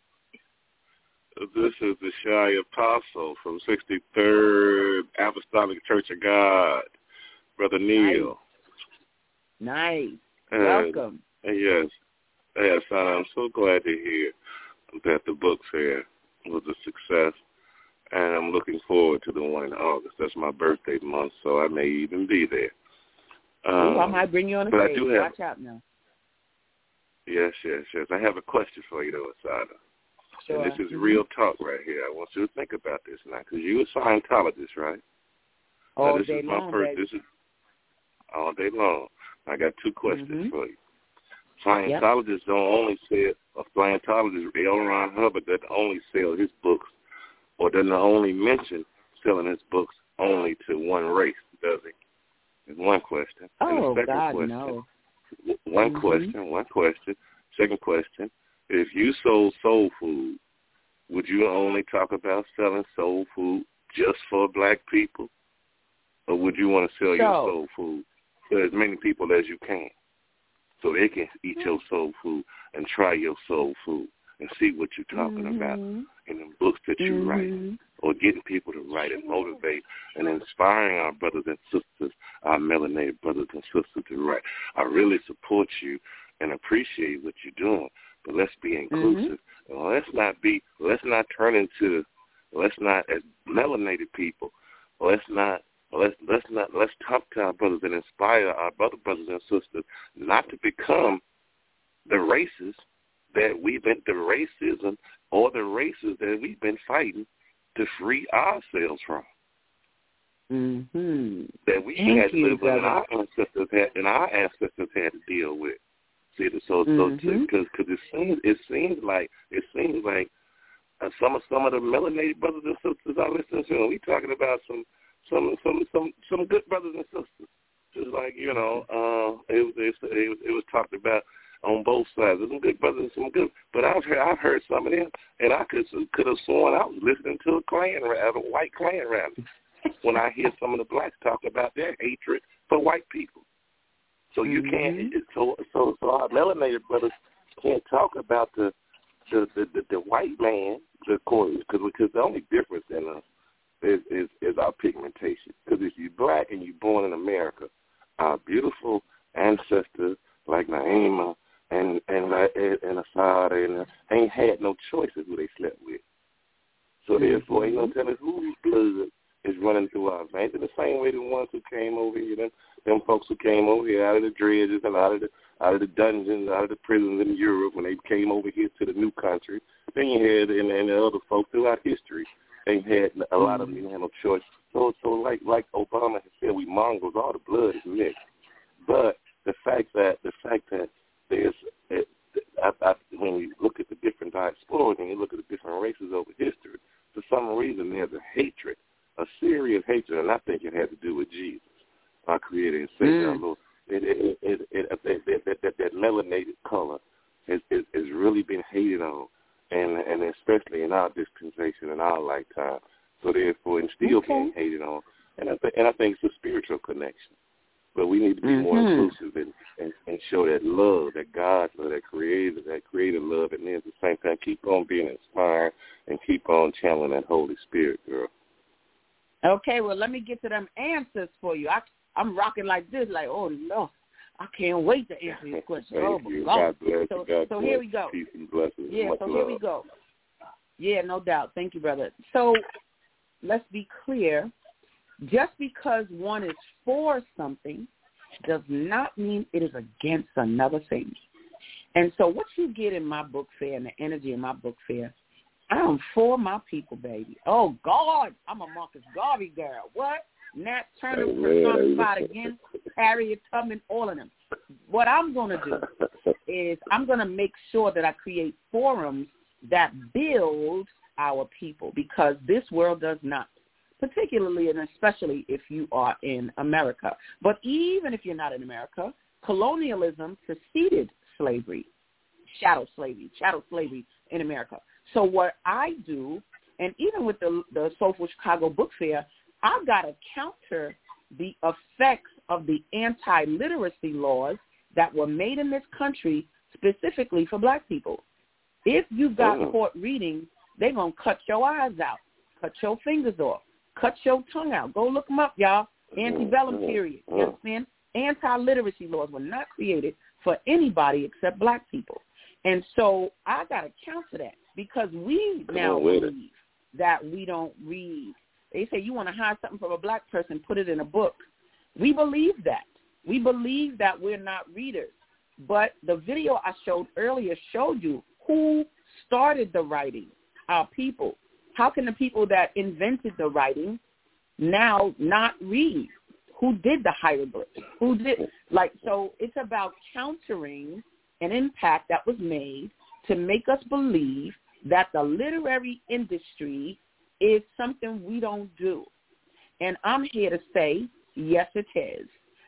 this is the Shy Apostle from sixty-third Apostolic Church of God, Brother Neil.
Nice. nice.
And,
Welcome.
And yes. Yes, I'm so glad to hear that the book fair was a success. And I'm looking forward to the one in August. That's my birthday month, so I may even be there. Um,
Ooh, I might bring you on the
but
stage.
I do have,
Watch out now.
Yes, yes, yes. I have a question for you, though, Asada.
Sure.
And this is
mm-hmm.
real talk right here. I want you to think about this now, because you're a Scientologist, right?
All
now, this
day
is my
long,
first,
baby.
This is all day long. I got two questions
mm-hmm.
for you. Scientologists yep. don't only sell, a Scientologist, L. Ron Hubbard, doesn't only sell his books, or doesn't only mention selling his books only to one race, does he? Is one question.
Oh,
and the second
God,
question,
no.
One
mm-hmm.
question, one question. Second question, if you sold soul food, would you only talk about selling soul food just for black people? Or would you want to sell so, your soul food to as many people as you can so they can eat your soul food and try your soul food and see what you're talking
mm-hmm.
about in the books that you
mm-hmm.
write, or getting people to write and motivate and inspiring our brothers and sisters, our melanated brothers and sisters to write. I really support you and appreciate what you're doing, but let's be inclusive. Mm-hmm. Let's not be, let's not turn into, let's not, as melanated people, let's not, let's let's not, let's talk to our brothers and inspire our other brothers and sisters not to become the races that we've been, the racism or the races that we've been fighting to free ourselves from.
Mm-hmm.
That we
Thank
had to
you,
live with, and
brother.
our ancestors had, and our ancestors had to deal with. See, so so because mm-hmm. it seems it seems like it seems like uh, some of some of the melanated brothers and sisters I listen to, and we talking about some some some some some good brothers and sisters. Just like you know, uh, it was it was, it was it was talked about on both sides. There's some good brothers and some good, but I've heard I've heard some of them, and I could could have sworn I was listening to a Klan rally, a white Klan rally, when I hear some of the blacks talk about their hatred for white people. So you mm-hmm. can't. So so so our melanated brothers can't talk about the the the, the, the white man, of course, because because the only difference in us is is, is our pigmentation. Because if you're black and you're born in America, our beautiful ancestors like Naima and and and Asada and ain't had no choices who they slept with. So mm-hmm. therefore, ain't gonna tell us whose blood is running through our veins. In the same way the ones who came over here, them, them folks who came over here out of the dredges and out of the out of the dungeons, out of the prisons in Europe when they came over here to the new country. Then you had and, and the other folks throughout history. They had a lot of them had no choice. So so like like Obama has said, we Mongols, all the blood is mixed. But the fact that the fact that there's it, I, I, when you look at the different different diasporas and you look at the different races over history, for some reason there's a hatred, a serious hatred, and I think it had to do with Jesus, our Creator and Savior, mm. our Lord. It, it, it, it, it, it, that, that, that melanated color has, is, is really been hated on, and and especially in our dispensation, in our lifetime. So therefore, and still okay. being hated on, and I th- and I think it's a spiritual connection. But we need to be mm-hmm. more inclusive and, and, and show that love, that God love, that creator, that creative love, and then at the same time keep on being inspired and keep on channeling that Holy Spirit, girl.
Okay, well, let me get to them answers for you. I, I'm rocking like this, like, oh, no, I can't wait to answer these questions. Oh,
you.
God.
God bless
so,
God
so
bless.
here we go.
Peace and blessings.
Yeah,
Much
so
love.
here we go. Yeah, no doubt. Thank you, brother. So let's be clear. Just because one is for something does not mean it is against another thing. And so what you get in my book fair and the energy in my book fair, I'm for my people, baby. Oh, God, I'm a Marcus Garvey girl. What? Nat Turner personified again, Harriet Tubman, all of them. What I'm going to do is I'm going to make sure that I create forums that build our people, because this world does not, particularly and especially if you are in America. But even if you're not in America, colonialism preceded slavery, shadow slavery, shadow slavery in America. So what I do, and even with the, the Soulful Chicago Book Fair, I've got to counter the effects of the anti-literacy laws that were made in this country specifically for black people. If you got
oh.
caught reading, they're going to cut your eyes out, cut your fingers off, cut your tongue out. Go look them up, y'all. Antebellum period. You understand? Anti-literacy laws were not created for anybody except black people. And so I got to counter that, because we now believe that we don't read. They say you want to hide something from a black person, put it in a book. We believe that. We believe that we're not readers. But the video I showed earlier showed you who started the writing, our people. How can the people that invented the writing now not read? Who did the hieroglyphs? Who did, like, so it's about countering an impact that was made to make us believe that the literary industry is something we don't do. And I'm here to say, yes, it is.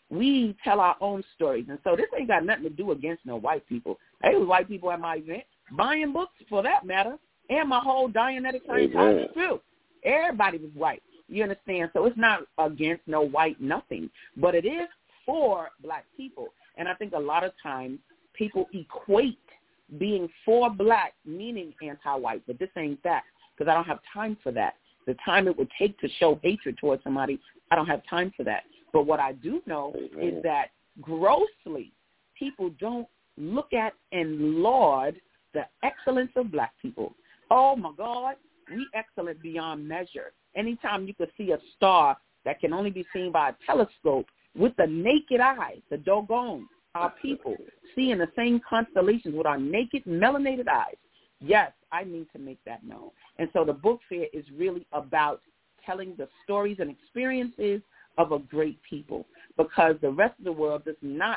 We tell our own stories. And so this ain't got nothing to do against no white people. There was white people at my event buying books, for that matter, and my whole Dianetic Scientology too. Everybody was white. You understand? So it's not against no white nothing, but it is for black people. And I think a lot of times people equate being for black meaning anti-white, but this ain't that, because I don't have time for that. The time it would take to show hatred towards somebody, I don't have time for that. But what I do know Amen. Is that grossly people don't look at and laud the excellence of black people. Oh, my God, we excellent beyond measure. Anytime you could see a star that can only be seen by a telescope with the naked eye, the doggone, our people, seeing the same constellations with our naked, melanated eyes. Yes, I need to make that known. And so the book fair is really about telling the stories and experiences of a great people, because the rest of the world does not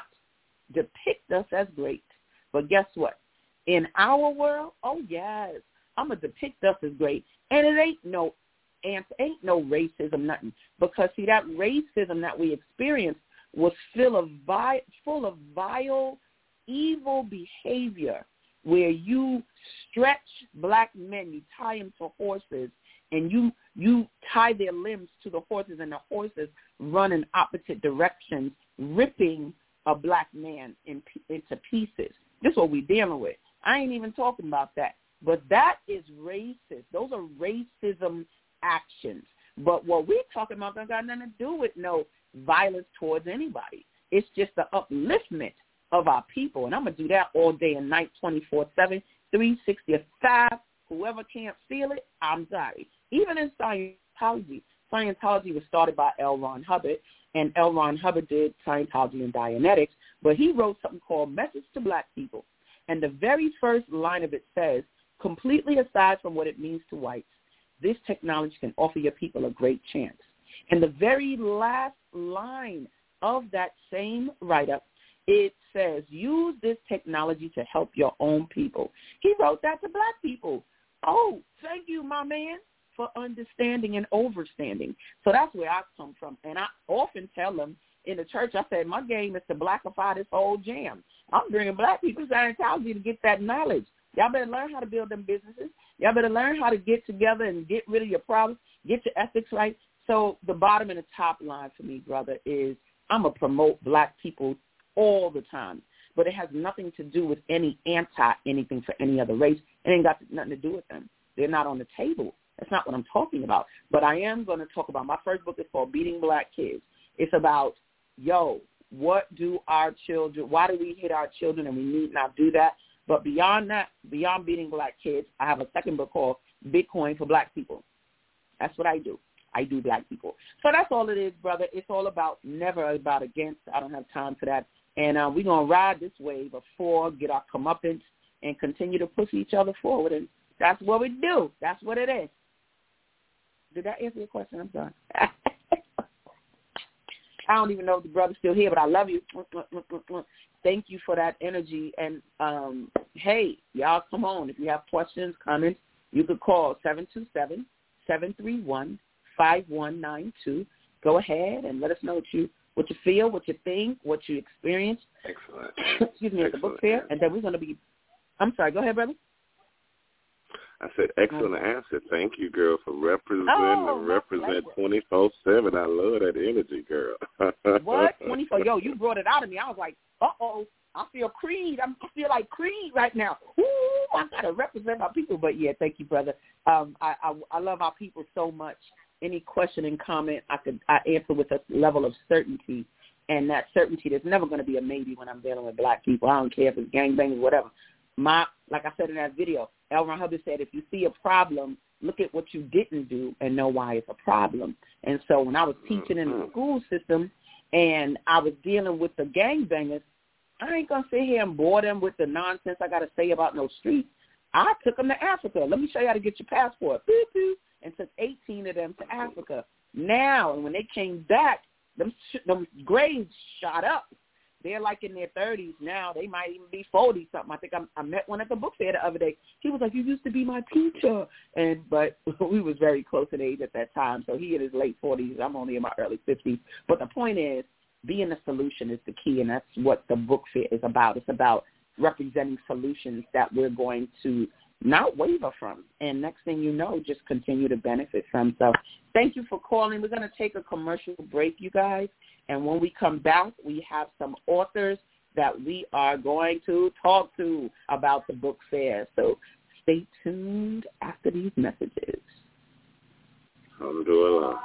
depict us as great. But guess what? In our world, oh, yes, I'm going to depict us as great. And it ain't no and ain't no racism, nothing. Because, see, that racism that we experienced was full of, vi- full of vile, evil behavior, where you stretch black men, you tie them to horses, and you you tie their limbs to the horses, and the horses run in opposite directions, ripping a black man in, into pieces. This is what we're dealing with. I ain't even talking about that. But that is racist. Those are racism actions. But what we're talking about don't got nothing to do with no violence towards anybody. It's just the upliftment of our people. And I'm going to do that all day and night, twenty-four seven, three sixty-five. Whoever can't feel it, I'm sorry. Even in Scientology, Scientology was started by L. Ron Hubbard, and L. Ron Hubbard did Scientology and Dianetics, but he wrote something called Message to Black People. And the very first line of it says, completely aside from what it means to whites, this technology can offer your people a great chance. And the very last line of that same write-up It says, use this technology to help your own people. He wrote that to black people. Oh, thank you, my man, for understanding and overstanding. So that's where I come from. And I often tell them in the church, I said, my game is to blackify this whole jam. I'm bringing black people to Scientology to get that knowledge. Y'all better learn how to build them businesses. Y'all better learn how to get together and get rid of your problems, get your ethics right. So the bottom and the top line for me, brother, is I'm going to promote black people all the time. But it has nothing to do with any anti-anything for any other race. It ain't got nothing to do with them. They're not on the table. That's not what I'm talking about. But I am going to talk about, my first book is called Beating Black Kids. It's about, yo, what do our children, why do we hit our children, and we need not do that. But beyond that, beyond beating black kids, I have a second book called Bitcoin for Black People. That's what I do. I do black people. So that's all it is, brother. It's all about, never about against. I don't have time for that. And uh, we're going to ride this wave of four, get our comeuppance, and continue to push each other forward. And that's what we do. That's what it is. Did that answer your question? I'm sorry. I don't even know if the brother's still here, but I love you. Thank you for that energy. And, um, hey, y'all come on. If you have questions, comments, you could call seven two seven, seven three one, five one nine two. Go ahead and let us know what you what you feel, what you think, what you experience.
Excellent.
Excuse me, at the book fair. And then we're going to be – I'm sorry. Go ahead, brother.
I said, excellent um, answer. Thank you, girl, for representing
oh,
and represent twenty-four seven. I love that energy, girl.
What? twenty-four? Yo, you brought it out of me. I was like, uh-oh, I feel Creed. I'm, I feel like Creed right now. Ooh, I got to represent my people. But, yeah, thank you, brother. Um, I, I, I love our people so much. Any question and comment, I could I answer with a level of certainty. And that certainty, there's never going to be a maybe when I'm dealing with black people. I don't care if it's gangbangers, whatever. My, like I said in that video, L. Ron Hubbard said, if you see a problem, look at what you didn't do and know why it's a problem. And so when I was teaching in the school system and I was dealing with the gangbangers, I ain't going to sit here and bore them with the nonsense I got to say about no streets. I took them to Africa. Let me show you how to get your passport. Boop, boop, and took eighteen of them to Africa. Now, and when they came back, them, them grades shot up. They're like in their thirties now. They might even be forty-something. I think I, I met one at the book fair the other day. He was like, you used to be my teacher. and But we was very close in age at that time. So he in his late forties. I'm only in my early fifties. But the point is, being a solution is the key, and that's what the book fair is about. It's about representing solutions that we're going to not waver from. And next thing you know, just continue to benefit from. So thank you for calling. We're going to take a commercial break, you guys. And when we come back, we have some authors that we are going to talk to about the book fair. So stay tuned after these messages.
Alhamdulillah.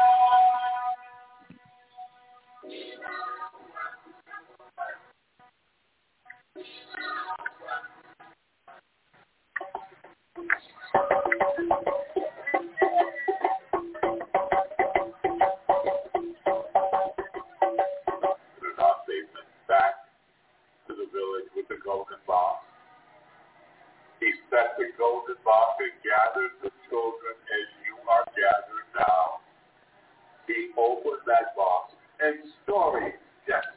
With the golden box. He set the golden box and gathered the children as you are gathered now. He opened that box and stories just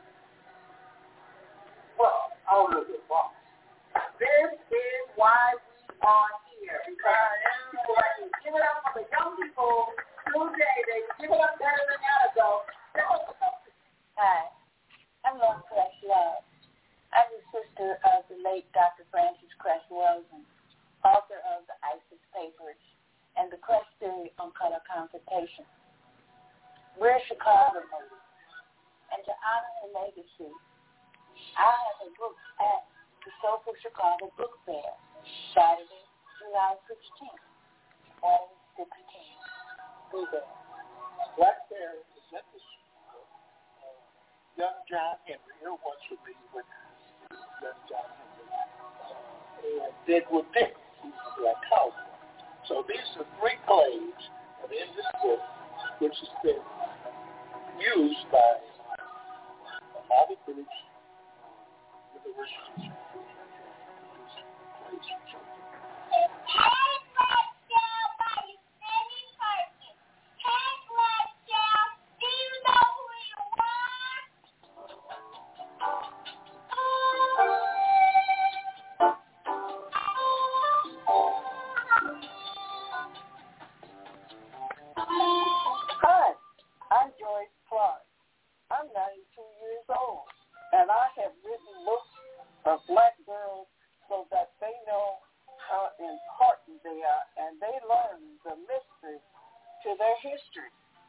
well out of the box.
This is why we are here. Because people like to give it up for the young people today. They give it up better than that ago.
Hi, I'm Love Fresh Love. I'm the sister of the late Doctor Francis Cress Welsing, author of the ISIS Papers and the Cress Theory on Color Confrontation. We're Chicago natives, and to honor her legacy, I have a book at the Soulful Chicago Book Fair, Saturday, July sixteenth, twenty sixteen. Be there.
Black Bear is at the uh, young John Henry, here once would be with young John Henry, uh, and Deadwood Dick, who's a black cowboy. So these are three plays that in this book, which has been used by a lot of groups, universities, plays for children.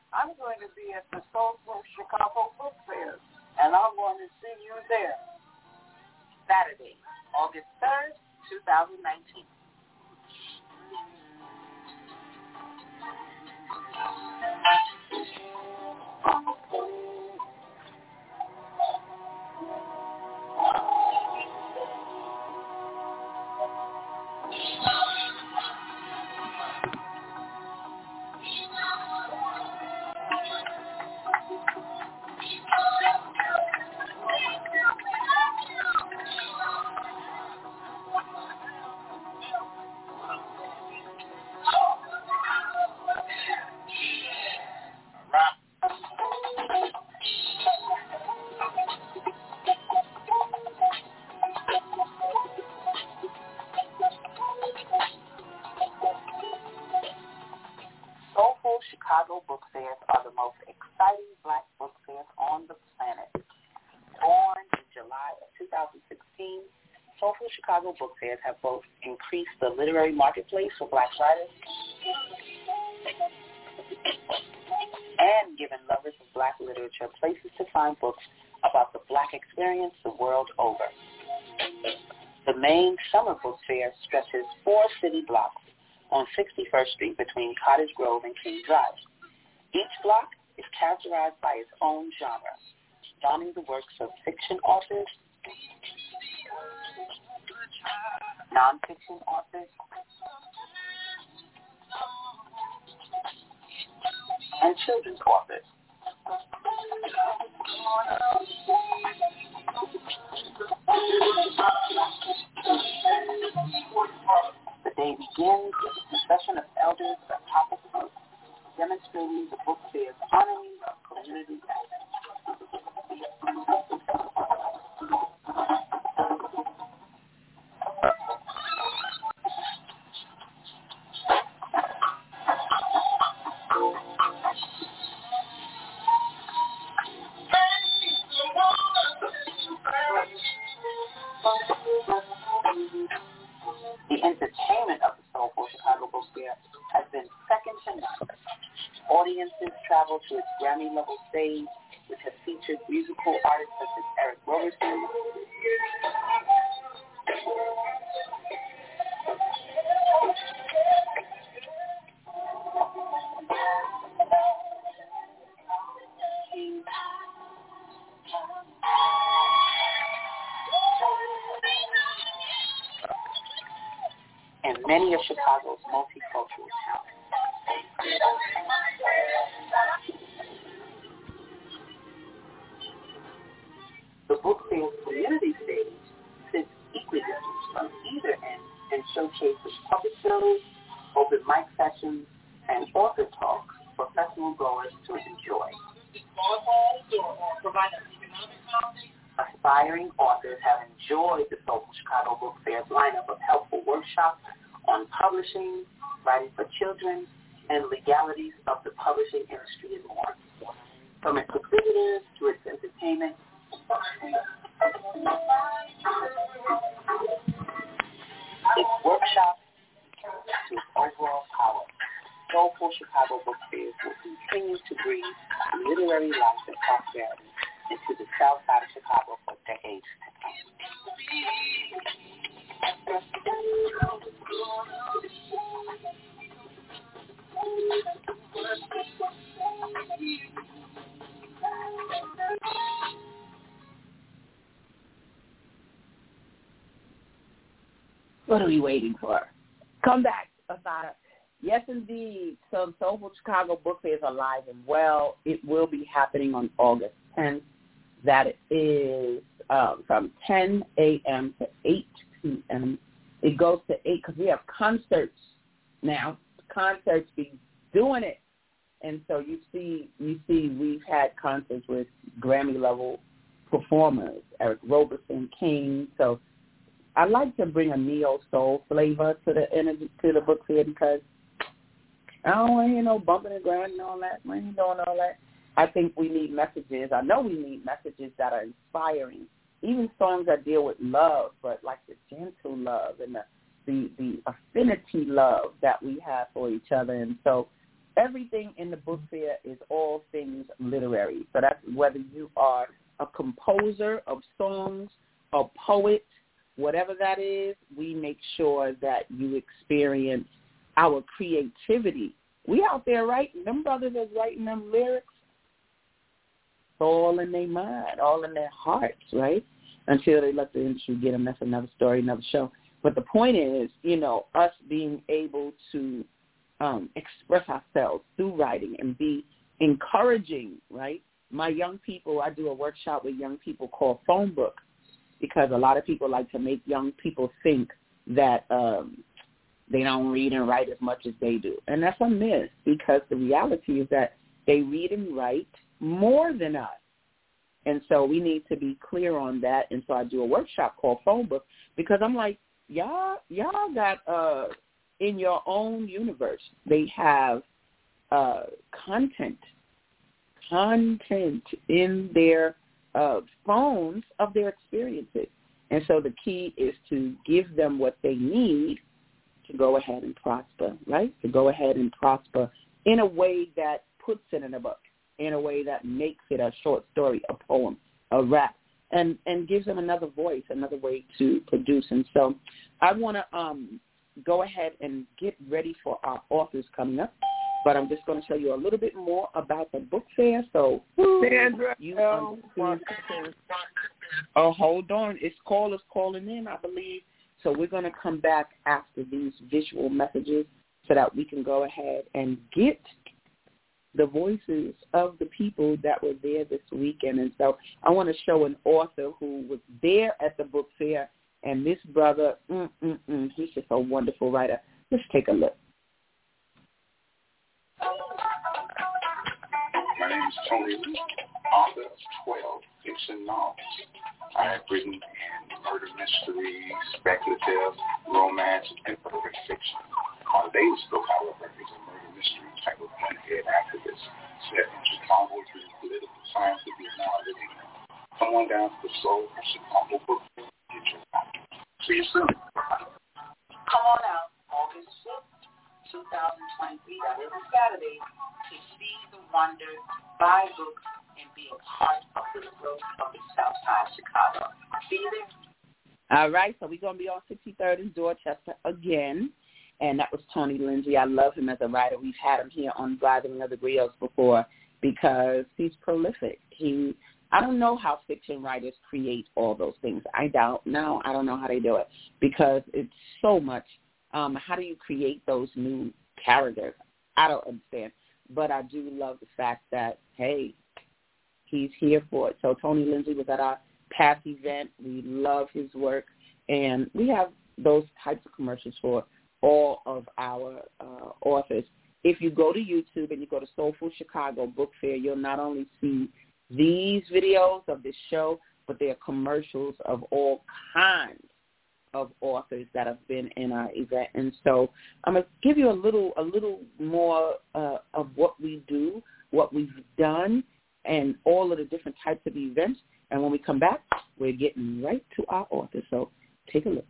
I'm going to be at the Soulful Chicago Book Fair, and I'm going to see you there.
Saturday, August third, twenty nineteen. Chicago book fairs are the most exciting black book fairs on the planet. Born in July of two thousand sixteen, Soulful Chicago book fairs have both increased the literary marketplace for black writers and given lovers of black literature places to find books about the black experience the world over. The main summer book fair stretches four city blocks on sixty-first Street between Cottage Grove and King Drive. Each block is characterized by its own genre, donning the works of fiction authors, nonfiction authors, and children's authors. The day begins with a procession of elders at top of the book, demonstrating the book fair's honoring of community action. The entertainment of the Soulful Chicago Book Fair has been second to none. Audiences travel to its Grammy-level stage, which has featured musical artists such as Eric Roberson, and many of Chicago's multicultural talents. The book fair's community stage sits equidistant from either end and showcases puppet shows, open mic sessions, and author talks for festival goers to enjoy. Aspiring authors have enjoyed the Soulful Chicago Book Fair's lineup of helpful workshops on publishing, writing for children, and legalities of the publishing industry and more. From its exhibitors to its entertainment, its workshops to its overall power, Soulful Chicago Book Fairs will continue to breathe literary life and prosperity into the south side of Chicago for decades to come.
What are we waiting for? Come back, Asada. Yes, indeed. So the Soulful Chicago Book Fair is alive and well. It will be happening on August tenth. That is um, from ten a.m. to eight p.m. It goes to eight because we have concerts now. Concerts be doing it. And so you see, you see, we've had concerts with Grammy-level performers, Eric Roberson, King. So I like to bring a neo-soul flavor to the energy, to the book fair because I don't want to hear no bumping and grinding and all that. We ain't doing all that. I think we need messages. I know we need messages that are inspiring, even songs that deal with love, but like the gentle love and the, the, the affinity love that we have for each other. And so everything in the book fair is all things literary. So that's whether you are a composer of songs, a poet, whatever that is, we make sure that you experience our creativity. We out there writing, them brothers are writing them lyrics all in their mind, all in their hearts, right? Until they let the industry get them. That's another story, another show. But the point is, you know, us being able to um, express ourselves through writing and be encouraging, right? My young people, I do a workshop with young people called Phone Book, because a lot of people like to make young people think that um, they don't read and write as much as they do. And that's a myth, because the reality is that they read and write more than us. And so we need to be clear on that. And so I do a workshop called Phone Book, because I'm like, y'all, y'all got uh, in your own universe, they have uh, content, content in their uh, phones of their experiences. And so the key is to give them what they need to go ahead and prosper, right? To go ahead and prosper in a way that puts it in a book, in a way that makes it a short story, a poem, a rap, and, and gives them another voice, another way to produce. And so I want to um, go ahead and get ready for our authors coming up, but I'm just going to tell you a little bit more about the book fair. So
Sandra,
you understand. Oh, hold on. It's callers calling in, I believe. So we're going to come back after these visual messages so that we can go ahead and get the voices of the people that were there this weekend. And so I want to show an author who was there at the book fair, and this brother, mm, mm, mm, he's just a wonderful writer. Let's take a look.
My name is Tony Lee, author of twelve fiction novels. I have written in murder mystery, speculative, romance, and perfect fiction. My latest book, however, is a murder mystery type of one-head activist set in Chicago through the political science that we are now living in. Come on down to the Soul of Chicago Book Fair. Get your copy. See you soon.
Come on out August fifth, twenty twenty-three, that is a Saturday, to see the wonders, buy books, and be a part of the growth of the South Side of Chicago. See you there.
All right, so we're going to be on sixty-third in Dorchester again, and that was Tony Lindsay. I love him as a writer. We've had him here on Driving Other Griots before because he's prolific. He, I don't know how fiction writers create all those things. I don't know. I don't know how they do it because it's so much. Um, how do you create those new characters? I don't understand, but I do love the fact that, hey, he's here for it. So Tony Lindsay was at our past event. We love his work, and we have those types of commercials for all of our uh, authors. If you go to YouTube and you go to Soulful Chicago Book Fair, you'll not only see these videos of this show, but there are commercials of all kinds of authors that have been in our event. And so I'm going to give you a little a little more uh, of what we do, what we've done, and all of the different types of events. And when we come back, we're getting right to our author. So take a look.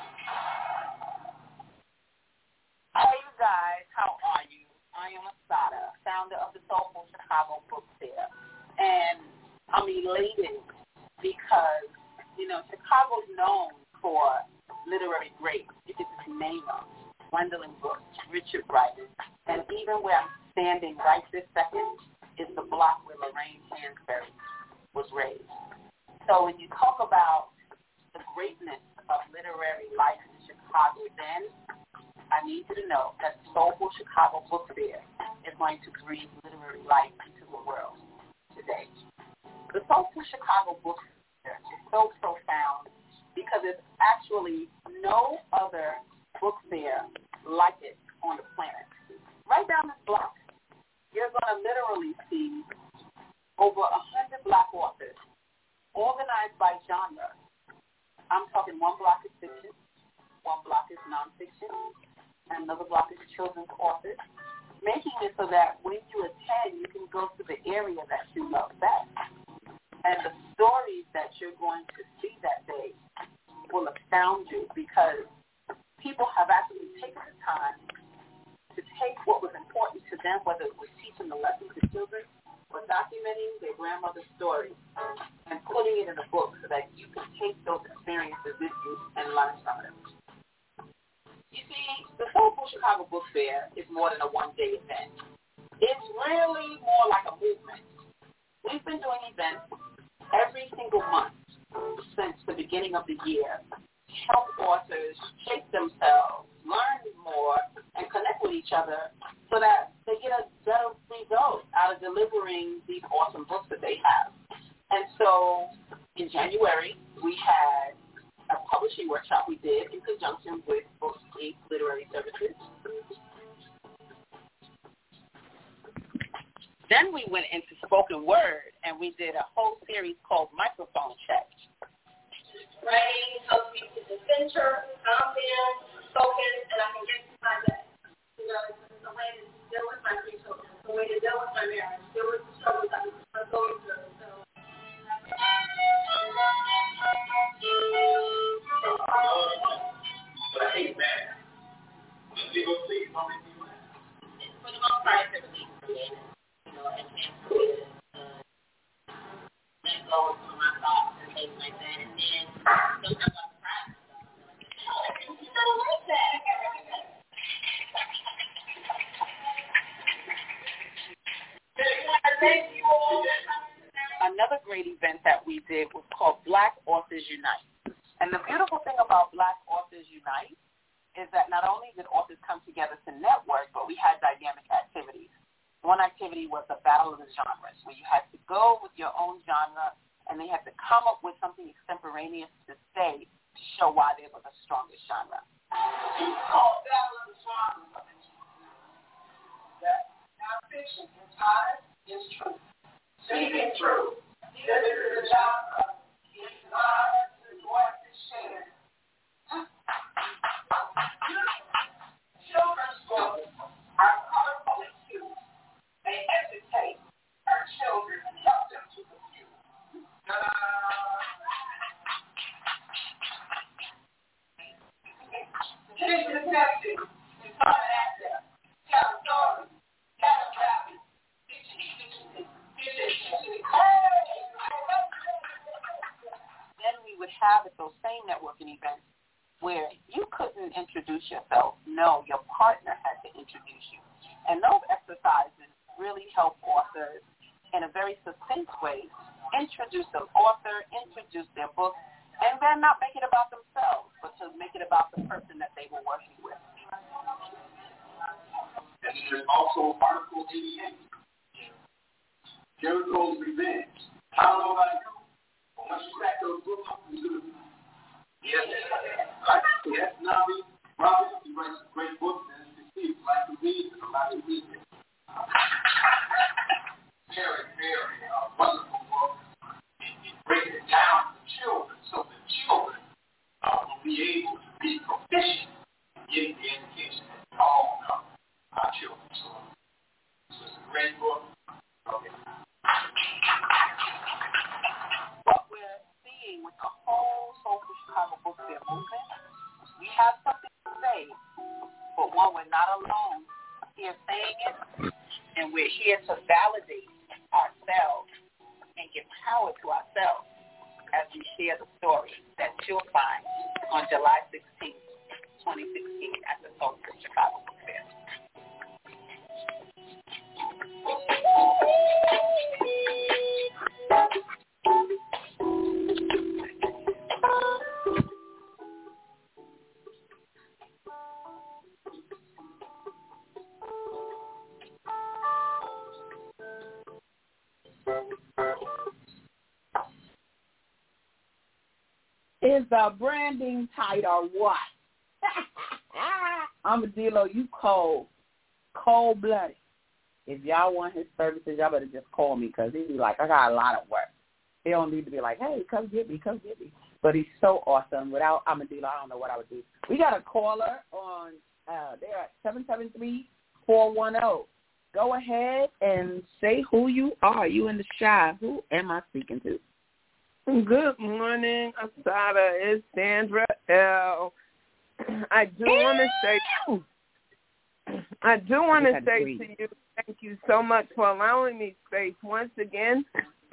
Hey, you guys. How are you? I am Asada, founder of the Soulful Chicago Book Fair. And I'm elated because, you know, Chicago's known for literary greats. You can name them. Gwendolyn Brooks, Richard Wright. And even where I'm standing right this second is the block where Lorraine Hansberry was raised. So when you talk about the greatness of literary life in Chicago, then I need you to know that the Soulful Chicago Book Fair is going to breathe literary life into the world today. The Soulful Chicago Book Fair is so profound because there's actually no other book fair like it on the planet. Right down this block, you're going to literally see over a hundred black authors organized by genre. I'm talking one block is fiction, one block is nonfiction, and another block is children's authors, making it so that when you attend, you can go to the area that you love best. And the stories that you're going to see that day will astound you because people have actually taken the time to take what was important to them, whether it was teaching the lesson to children or documenting their grandmother's story and putting it in a book so that you can take those experiences with you and learn from them. You see, the Soulful Chicago Book Fair is more than a one-day event. It's really more like a movement. We've been doing events every single month since the beginning of the year to help authors shape themselves, learn more, and connect with each other so that they get a better result out of delivering these awesome books that they have. And so in January, we had a publishing workshop we did in conjunction with Books Geek Literary Services. Then we went into spoken word, and we did a whole series called Microphone Check.
Writing helps me to the center, confident, focus, and I can get to my day. You know, it's a way to deal with my three children. It's a way to deal with my marriage, deal with the struggles I'm going through. So.
But I hate that. People see how many people have.
For the most part, it's everything for me. You know, and and uh, let go of some of my thoughts and things like that. And then sometimes I'm surprised. You don't like that. Thank you all.
Another great event that we did was called Black Authors Unite. And the beautiful thing about Black Authors Unite is that not only did authors come together to network, but we had dynamic activities. One activity was the Battle of the Genres, where you had to go with your own genre, and they had to come up with something extemporaneous to say to show why they were the strongest genre.
It's called Battle of the Genres. That nonfiction is honest, is true. Speaking truth. This is the genre. It's honest, it's what to share. Children's books are colorful and cute. They educate our children and help them to compute. Kids are connected. It's on an asset. Tell a story. Tell a rabbit.
Then we would have at those same networking events where you couldn't introduce yourself. No, your partner had to introduce you. And those exercises really help authors in a very succinct way introduce the author, introduce their book, and then not make it about themselves, but to make it about the person that they were working with.
And there's also Article eighty-eight. Jericho's Revenge. I don't know about you, but once you crack those books, you do. Yes. Yes, Navi, Robert, he writes great books, and you can see it's like to read, and a lot to read. Very, very uh, wonderful book. Breaking it down to children, so the children uh, will be able to be proficient in the education that we all know our children. So, so it's a great book. Okay.
What we're seeing with the whole Soulful Chicago Book Fair movement, we have something to say, but one, we're not alone here saying it, and we're here to validate ourselves and give power to ourselves as we share the story that you'll find on July sixteenth, twenty sixteen at the Soulful Chicago Book Fair.
Is the branding tight or what? Armadillo, you cold, cold-blooded. If y'all want his services, y'all better just call me because he'd be like, I got a lot of work. He don't need to be like, hey, come get me, come get me. But he's so awesome. Without Armadillo, I don't know what I would do. We got a caller on, uh, they're at seven seven three, four one zero. Go ahead and say who you are. You in the shy. Who am I speaking to?
Good morning, Asada. It's Sandra L. I do want to say, I do want to say
to
you, thank you so much for allowing me space once again.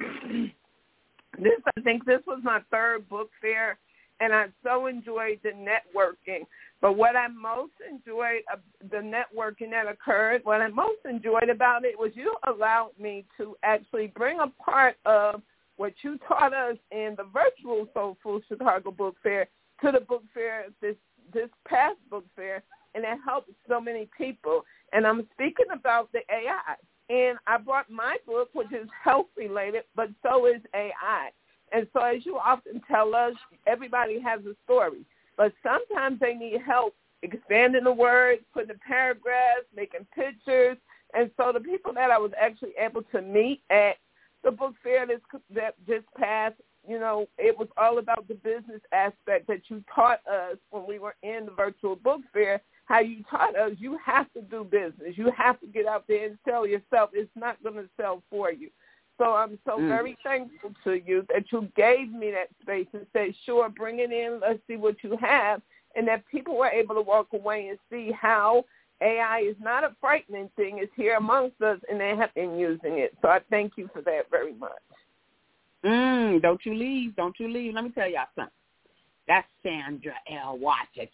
This, I think this was my third book fair, and I so enjoyed the networking. But what I most enjoyed, uh, the networking that occurred, what I most enjoyed about it was you allowed me to actually bring a part of what you taught us in the virtual Soulful Chicago Book Fair to the book fair, this this past book fair, and it helped so many people. And I'm speaking about the A I. And I brought my book, which is health-related, but so is A I. And so as you often tell us, everybody has a story. But sometimes they need help expanding the words, putting the paragraphs, making pictures. And so the people that I was actually able to meet at the book fair this, that just passed, you know, it was all about the business aspect that you taught us when we were in the virtual book fair. How you taught us, you have to do business. You have to get out there and sell yourself. It's not going to sell for you. So I'm so mm. very thankful to you that you gave me that space and said, sure, bring it in. Let's see what you have. And that people were able to walk away and see how A I is not a frightening thing. It's here amongst us, and they have been using it. So I thank you for that very much.
Mm, don't you leave. Don't you leave. Let me tell y'all something. That's Sandra L. Washington.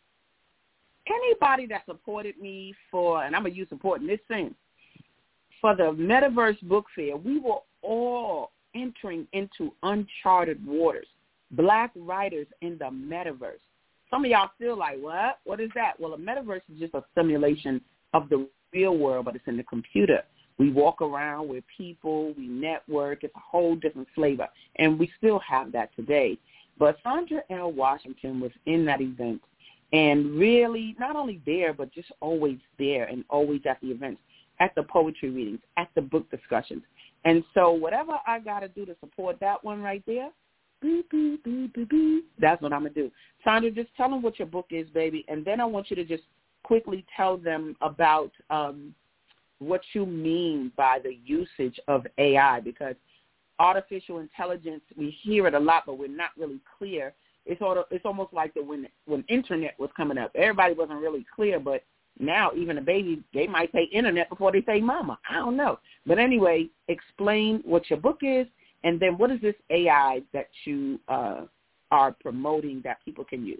Anybody that supported me for, and I'm going to use support in this sense, for the Metaverse Book Fair, we were all entering into uncharted waters, black writers in the metaverse. Some of y'all still like, what? What is that? Well, a metaverse is just a simulation of the real world, but it's in the computer. We walk around with people, we network. It's a whole different flavor, and we still have that today. But Sandra L. Washington was in that event. And really, not only there, but just always there and always at the events, at the poetry readings, at the book discussions. And so whatever I got to do to support that one right there, beep, beep, beep, beep, beep, that's what I'm going to do. Sandra, just tell them what your book is, baby, and then I want you to just quickly tell them about um, what you mean by the usage of A I, because artificial intelligence, we hear it a lot, but we're not really clear. It's sort of, it's almost like the when when internet was coming up, everybody wasn't really clear, but now even a baby, they might say internet before they say mama. I don't know. But anyway, explain what your book is, and then what is this A I that you uh, are promoting that people can use?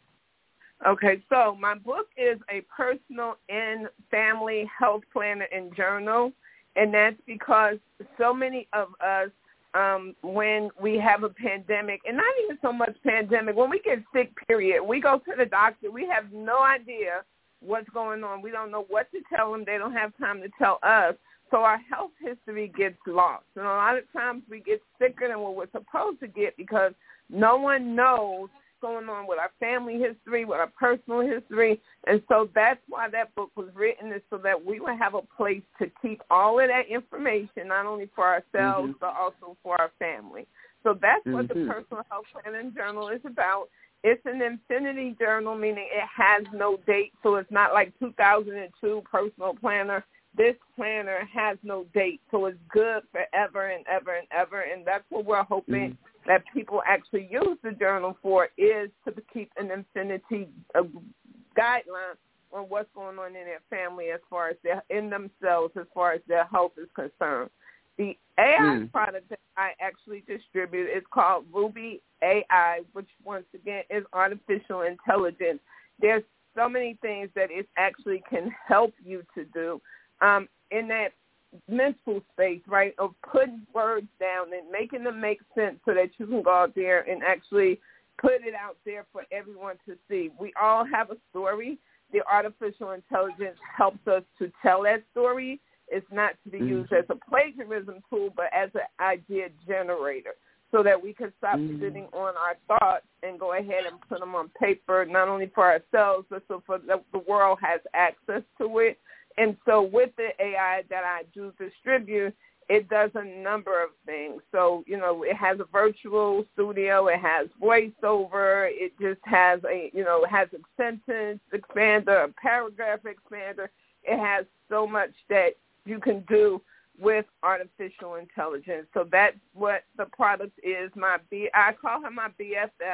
Okay, so my book is a personal and family health planner and journal, and that's because so many of us, Um, when we have a pandemic, and not even so much pandemic, when we get sick, period, we go to the doctor, we have no idea what's going on. We don't know what to tell them. They don't have time to tell us. So our health history gets lost. And a lot of times we get sicker than what we're supposed to get because no one knows what's going on with our family history, with our personal history. And so that's why that book was written, is so that we would have a place to keep all of that information, not only for ourselves, mm-hmm. but also for our family. So that's mm-hmm. what the Personal Health Planning Journal is about. It's an infinity journal, meaning it has no date, so it's not like two thousand two Personal Planner. This planner has no date, so it's good forever and ever and ever, and that's what we're hoping mm-hmm. that people actually use the journal for, is to keep an infinity uh, guideline on what's going on in their family as far as their, in themselves, as far as their health is concerned. The A I mm. product that I actually distribute is called Ruby A I, which once again is artificial intelligence. There's so many things that it actually can help you to do um, in that mental space, right, of putting words down and making them make sense so that you can go out there and actually put it out there for everyone to see. We all have a story. The artificial intelligence helps us to tell that story. It's not to be used mm-hmm. as a plagiarism tool, but as an idea generator, so that we can stop mm-hmm. sitting on our thoughts and go ahead and put them on paper, not only for ourselves, but so for the, the world has access to it. And so with the A I that I do distribute, it does a number of things. So, you know, it has a virtual studio, it has voiceover, it just has a, you know, it has a sentence expander, a paragraph expander. It has so much that you can do with artificial intelligence. So that's what the product is. My B, I call her my B F F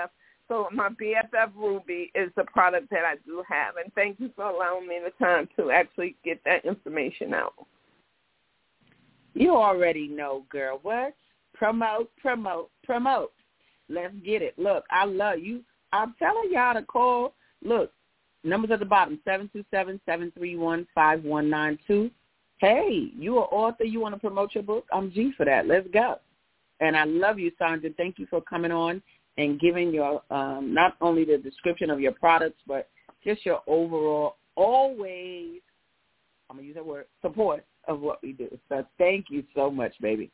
So my B F F Ruby is the product that I do have. And thank you for allowing me the time to actually get that information out.
You already know, girl. What? Promote, promote, promote. Let's get it. Look, I love you. I'm telling y'all to call. Look, numbers at the bottom, seven two seven, seven three one, five one nine two. Hey, you an author. You want to promote your book? I'm G for that. Let's go. And I love you, Sandra. Thank you for coming on and giving your um, not only the description of your products, but just your overall, always, I'm going to use that word, support of what we do. So thank you so much, baby.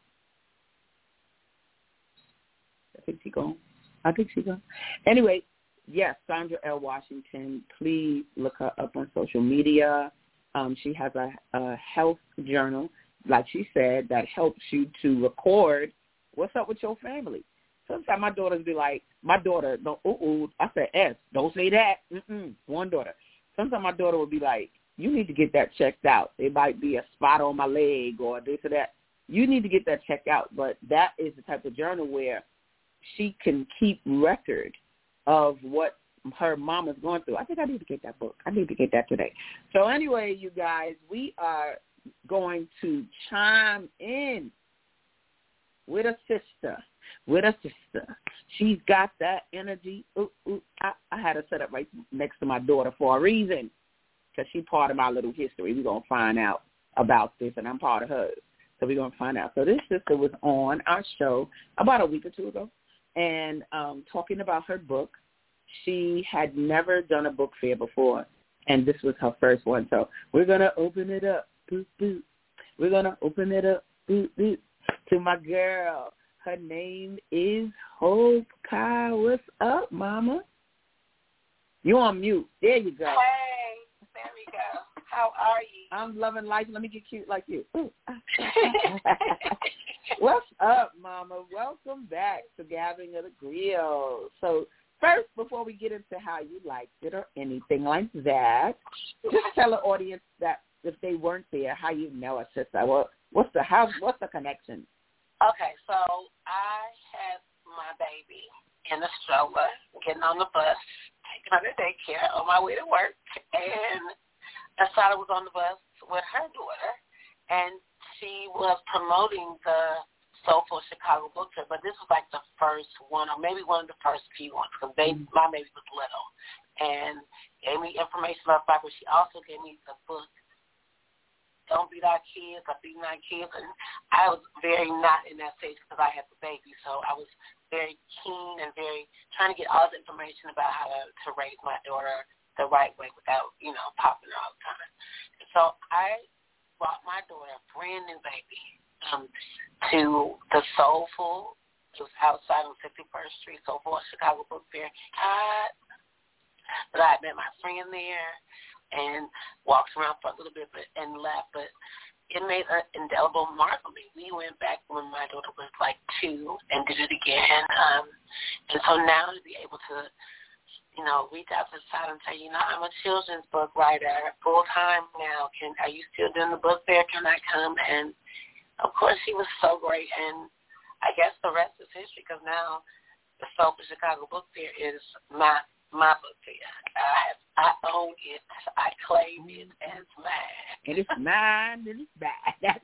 I think she's gone. I think she's gone. Anyway, yes, Sandra L. Washington, please look her up on social media. Um, she has a, a health journal, like she said, that helps you to record what's up with your family. Sometimes my daughters be like, my daughter, don't, ooh, ooh, I said S, don't say that. Mm-mm, one daughter. Sometimes my daughter will be like, you need to get that checked out. It might be a spot on my leg or this or that. You need to get that checked out. But that is the type of journal where she can keep record of what her mom is going through. I think I need to get that book. I need to get that today. So anyway, you guys, we are going to chime in with a sister, with a sister. She's got that energy. Ooh, ooh, I, I had her set up right next to my daughter for a reason, because she's part of my little history. We're going to find out about this, and I'm part of hers. So we're going to find out. So this sister was on our show about a week or two ago and um, talking about her book. She had never done a book fair before, and this was her first one. So we're going to open it up. Boop, boop. We're going to open it up boop, boop, to my girl. Her name is Hope Kai. What's up, mama? You on mute. There you go.
Hey, there we go. How are you?
I'm loving life. Let me get cute like you. What's up, mama? Welcome back to Gathering of the Griot. So first, before we get into how you liked it or anything like that, just tell the audience that if they weren't there, how you know us, sister. What, what's the how? What's the connection?
Okay, so I had my baby in the stroller, getting on the bus, taking her to daycare on my way to work, and Asada was on the bus with her daughter, and she was promoting the Soulful Chicago Book Fair, but this was like the first one, or maybe one of the first few ones, because my baby was little, and gave me information about it, but she also gave me the book, Don't Beat Our Kids, or Beating Our Kids, and I was very not in that stage because I had the baby, so I was very keen and very trying to get all the information about how to, to raise my daughter the right way without, you know, popping her all the time. So I brought my daughter, a brand new baby, um, to the Soulful. It was outside on fifty-first Street, Soulful Chicago Book Fair. Hot. But I met my friend there and walked around for a little bit but, and left, but it made an indelible mark on me. We went back when my daughter was like two and did it again. Um, and so now to be able to, you know, reach out to the side and say, you know, I'm a children's book writer full-time now. Can Are you still doing the book fair? Can I come? And, of course, she was so great. And I guess the rest is history because now the Soulful Chicago Book Fair is my my book fair. I, I own it. I claim it as mine.
And it's mine and it's mine. That's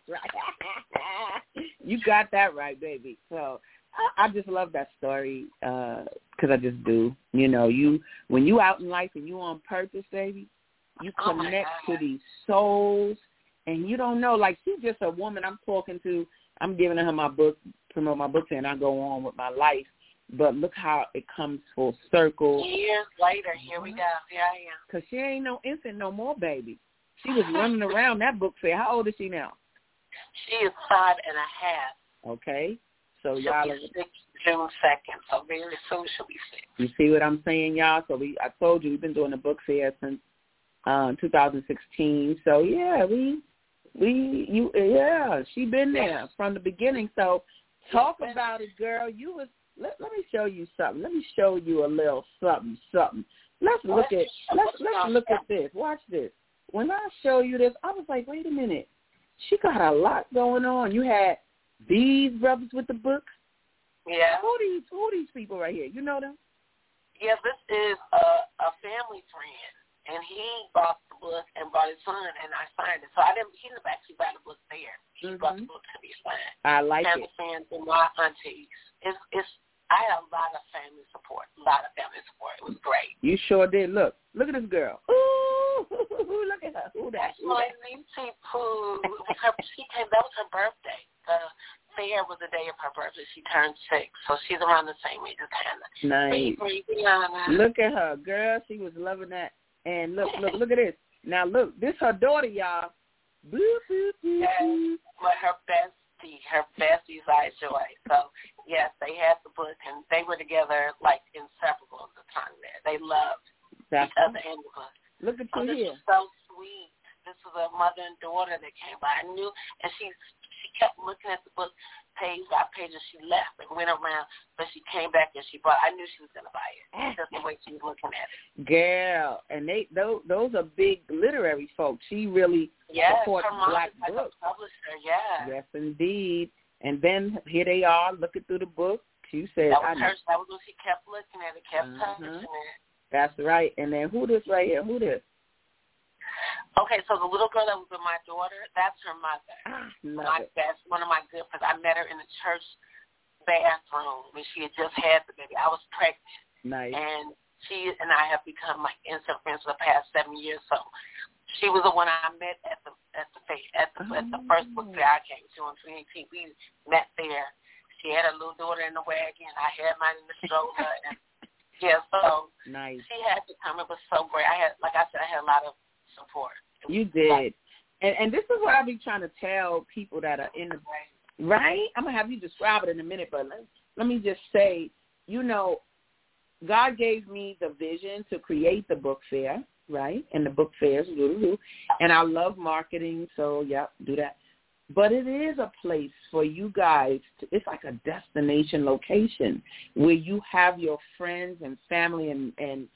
right. You got that right, baby. So I, I just love that story because uh, I just do. You know, you when you out in life and you on purpose, baby, you connect oh to these souls, and you don't know. Like, she's just a woman I'm talking to. I'm giving her my book, promote my book, and I go on with my life. But look how it comes full circle.
Years later, here we go. Here I am.
Because she ain't no infant no more, baby. She was running around that book fair. How old is she now?
She is five and a half.
Okay. So
she'll
y'all
be six June second. So very soon she'll be six.
You see what I'm saying, y'all? So we, I told you we've been doing the book fair since um, two thousand sixteen. So yeah, we, we, you, yeah, she been there from the beginning. So talk about it, girl. You was. Let, let me show you something. Let me show you a little something, something. Let's look at let's let's look at this. Watch this. When I show you this, I was like, wait a minute. She got a lot going on. You had these brothers with the book.
Yeah.
Who are these who are these people right here? You know them?
Yeah, this is a, a family friend, and he bought the book and brought his son, and I signed it. So I didn't. He didn't actually buy the book there. He
mm-hmm.
brought the book to be signed.
I like
family
it.
Family friends and my aunties. It's it's. I had a lot of family support. A lot of family support. It was great.
You sure did. Look, look at this girl. Ooh, look at her. Who that?
That's my niece Pooh. She came. That was her birthday. The fair was the day of her birthday. She turned six, so she's around the same age as Hannah.
Nice.
Brianna.
Look at her, girl. She was loving that. And look, look, look at this. Now look, this her daughter, y'all. Boo, boo, boo.
Yes, but her bestie, her bestie's Eyes Joy. So yes, they had the book, and they were together like inseparable at the time. There, they loved
That's
each other and the book.
Look at you
oh, this
here.
Was so sweet. This was a mother and daughter that came by. I knew, and she she kept looking at the book page by page, and she left and went around, but she came back and she bought. I knew she was going to buy it. Just the way she was looking at it.
Girl, and they those those are big literary folks. She really
yes,
supports
her mom
black
is like
books.
A publisher, yeah.
Yes, indeed. And then here they are looking through the book. She said,
"That was
I
her. That was when she kept looking at it, kept
uh-huh.
touching it."
That's right. And then who this right here? Who this?
Okay, so the little girl that was with my daughter, that's her mother.
Ah, love
my
it.
best, one of my good friends. I met her in the church bathroom when she had just had the baby. I was pregnant.
Nice.
And she and I have become like instant friends for the past seven years. So she was the one I met at the at the at the, oh. at the first book fair I came to in twenty eighteen. We met there. She had a little daughter in the wagon. I had mine in the stroller. and yeah, so
nice.
She had to come. It was so great. I had, like I said, I had a lot of support.
You did. And and this is what I be trying to tell people that are in the, right? I'm going to have you describe it in a minute, but let, let me just say, you know, God gave me the vision to create the book fair, right? And the book fairs, and I love marketing, so, yeah, do that. But it is a place for you guys. To, it's like a destination location where you have your friends and family and, and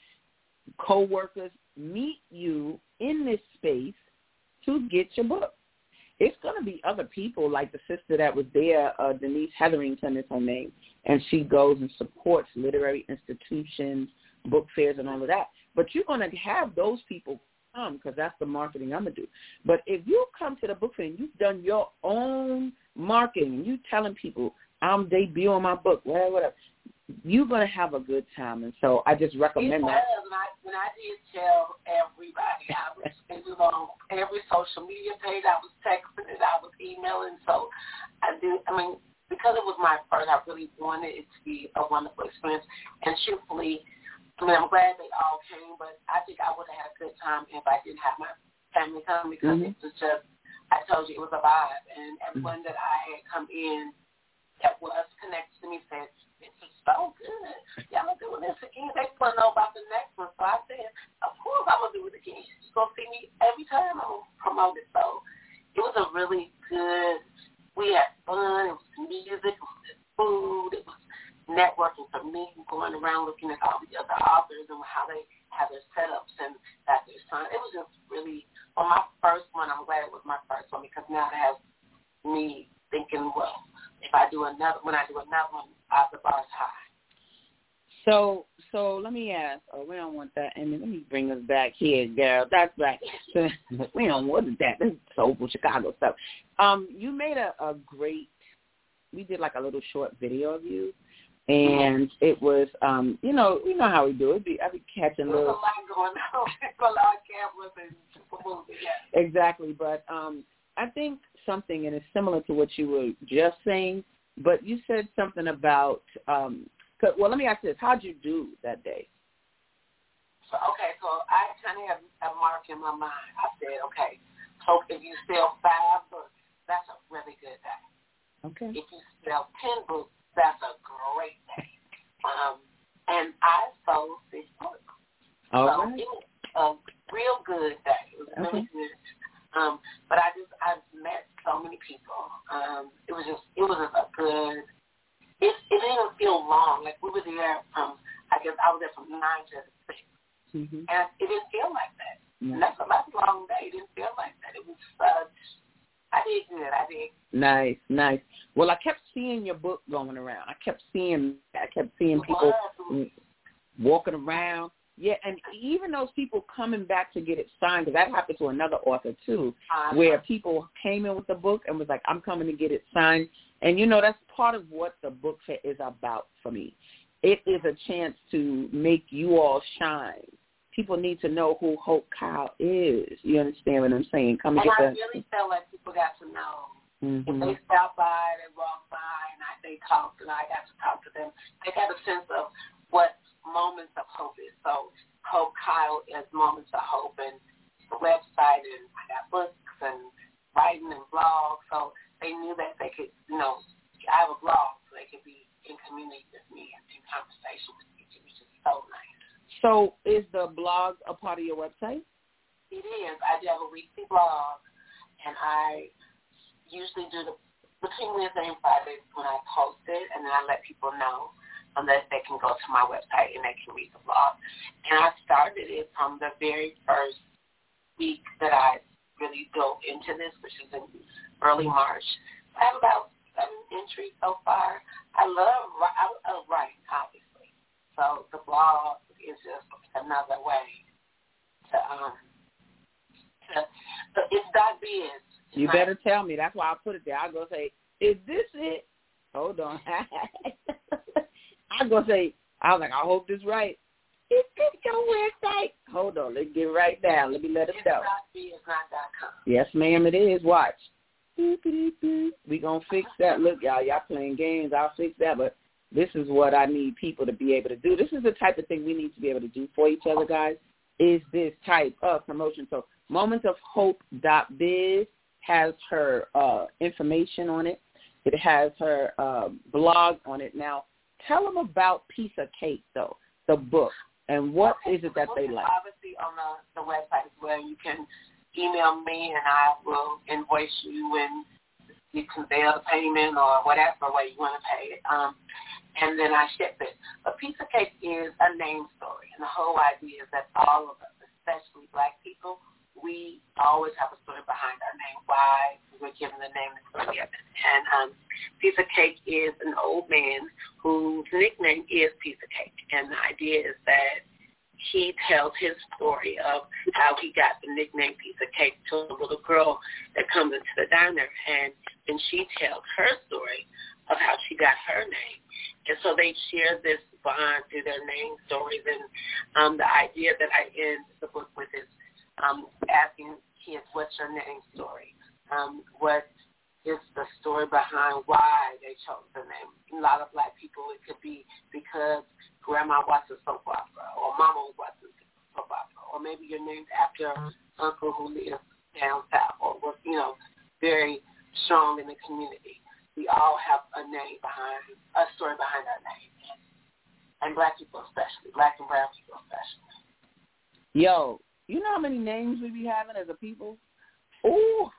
co-workers meet you in this space to get your book. It's going to be other people like the sister that was there, uh, Denise Hetherington is her name, and she goes and supports literary institutions, book fairs, and all of that. But you're going to have those people come because that's the marketing I'm going to do. But if you come to the book fair and you've done your own marketing and you're telling people, I'm debuting my book, whatever, whatever, you're going to have a good time. And so I just recommend
it
that.
Was, when, I, when I did tell everybody, I was, it was on every social media page. I was texting it. I was emailing. So I did, I mean, because it was my first, I really wanted it to be a wonderful experience. And truthfully, I mean, I'm glad they all came, but I think I would have had a good time if I didn't have my family come because mm-hmm. it was just, I told you, it was a vibe. And everyone mm-hmm. that I had come in that was connected to me said, this is so good. Y'all doing this again. They want to know about the next one. So I said, of course I'm going to do it again. You're going to see me every time I'm promoted. So it was a really good, we had fun. It was music. It was food. It was networking for me, going around looking at all the other authors and how they have their setups and that their son. It was just really, on my first one, I'm glad it was my first one because now it has me thinking, well, if I do another, when I do another one, uh, the bar's high.
So, so let me ask. Oh, we don't want that. And let me bring us back here, girl. That's right. We don't want that. This is soulful Chicago stuff. Um, you made a, a great. We did like a little short video of you, and it was, um, you know, we know how we do it. Be, I be catching
There's
little.
a lot going on. A lot of cameras and super movies. Yeah.
Exactly, but um, I think something, and it's similar to what you were just saying. But you said something about, um, well, let me ask you this. How'd you do that day?
So, okay, so I kind of have a mark in my mind. I said, okay, so if you sell five books, that's a really good day.
Okay.
If you sell ten books, that's a great day. Um, and I sold six books.
All
so
right.
It was a real good day. It was really okay. good. Um, but I just, I met so many people. Um, it was just, it was a good, it, it didn't even feel long. Like we were there from, I guess I was there from nine to six.
Mm-hmm.
And it didn't feel like that.
Yeah.
And that's a, that's a long day. It didn't feel like that. It was such, I did good. I did.
Nice, nice. Well, I kept seeing your book going around. I kept seeing, I kept seeing people. walking around. Yeah, and even those people coming back to get it signed, because that happened to another author too, uh-huh. where people came in with the book and was like, I'm coming to get it signed. And, you know, that's part of what the book fair is about for me. It is a chance to make you all shine. People need to know who Hope Kyle is. You understand what I'm saying? Come and,
and
get
I
the...
really felt like people got to know.
Mm-hmm.
If they stopped by, they walked by, and I, they talked, and I got to talk to them, they got a sense of what Moments of Hope is. So Hope Kyle is Moments of Hope, and the website, and I got books and writing and blogs. So they knew that they could, you know, I have a blog, so they could be in community with me and in conversation with me, which is so nice.
So is the blog a part of your website?
It is. I do have a weekly blog, and I usually do the between Wednesday and Friday when I post it, and then I let people know unless they can go to my website and they can read the blog. And I started it from the very first week that I really dove into this, which is in early March. I have about seven entries so far. I love, I love writing, obviously. So the blog is just another way to, um, to, to it's dot biz.
You nice. Better tell me. That's why I put it there. I'll go say, is this it? Hold on. I'm going to say, I was like, I hope this right. Is this your website? Hold on. Let's get right down. Let me let it know. Yes, ma'am, it is. Watch. We going to fix that. Look, y'all, y'all playing games. I'll fix that. But this is what I need people to be able to do. This is the type of thing we need to be able to do for each other, guys, is this type of promotion. So moments of hope dot biz has her uh, information on it. It has her uh, blog on it. Now, tell them about Piece of Cake, though, the book, and what okay, is it that they like?
Obviously, on the, the website is where you can email me, and I will invoice you, and you can mail the payment or whatever way you want to pay it, um, and then I ship it. A Piece of Cake is a name story, and the whole idea is that all of us, especially Black people, we always have a story behind our name, why we're given the name that we're given. And um, Piece of Cake is an old man whose nickname is Piece of Cake. And the idea is that he tells his story of how he got the nickname Piece of Cake to a little girl that comes into the diner. And then she tells her story of how she got her name. And so they share this bond through their name stories. And um, the idea that I end the book with is Um, asking kids, what's your name story? Um, what is the story behind why they chose the name? A lot of Black people, it could be because grandma watched a soap opera, or mama was watching a soap opera, or maybe you're named after an uncle who lives down south, or was, you know, very strong in the community. We all have a name behind, a story behind our name. And Black people especially, Black and brown people especially.
Yo. You know how many names we be having as a people? Ooh.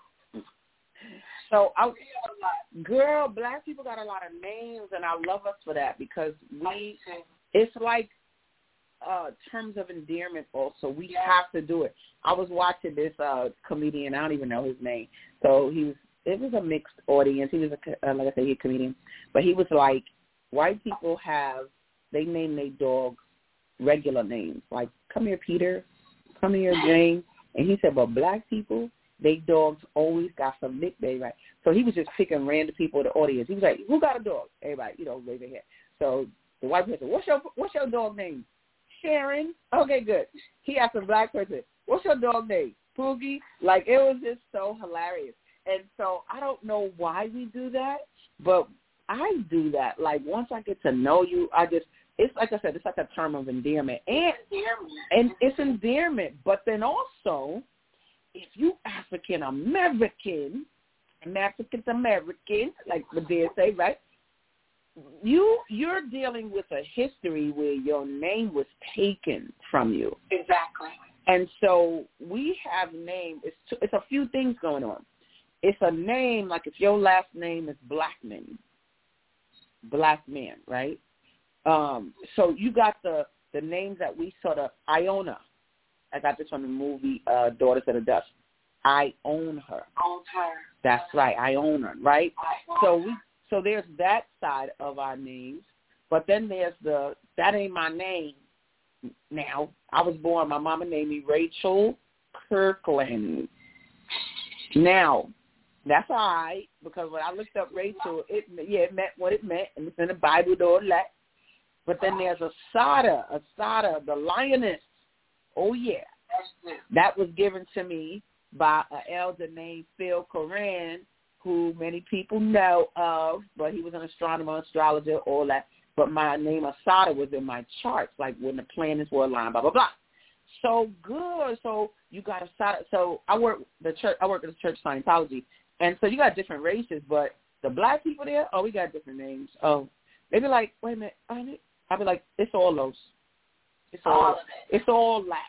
So, I, girl, Black people got a lot of names, and I love us for that because we, it's like uh, terms of endearment also. We have to do it. I was watching this uh, comedian. I don't even know his name. So he was, it was a mixed audience. He was, a, uh, like I said, he's a comedian. But he was like, white people have, they name their dogs regular names. Like, come here, Peter. Come here, Jane. And he said, but Black people, they dogs always got some nickname, right? So he was just picking random people in the audience. He was like, who got a dog? Everybody, you know, raise their hand. So the white person, what's your what's your dog name? Sharon. Okay, good. He asked a Black person, what's your dog name? Poogie. Like, it was just so hilarious. And so I don't know why we do that, but I do that. Like, once I get to know you, I just, it's like I said, it's like a term of endearment. And, and it's endearment. But then also, if you African-American, African-American, like the dad say, right, you, you're dealing with a history where your name was taken from you.
Exactly.
And so we have named, it's, t- it's a few things going on. It's a name, like if your last name is Blackman, Black man, right? Um, so you got the, the names that we sort of, Iona. I got this from the movie uh, Daughters of the Dust. I own her.
Own her.
That's right. I own her, right? So we, so there's that side of our names. But then there's the, that ain't my name. Now, I was born, my mama named me Rachel Kirkland. Now, that's all right, because when I looked up Rachel, it yeah, it meant what it meant, and it's in the Bible, though, that. But then there's Asada, Asada, the lioness. Oh, yeah. That was given to me by an elder named Phil Coran, who many people know of, but he was an astronomer, astrologer, all that. But my name Asada was in my charts, like when the planets were aligned, blah, blah, blah. So good. So you got Asada. So I work the church. I work at the Church of Scientology. And so you got different races, but the black people there, oh, we got different names. Oh, they be like, wait a minute, I'll be like, it's all those. It's all, it's all that.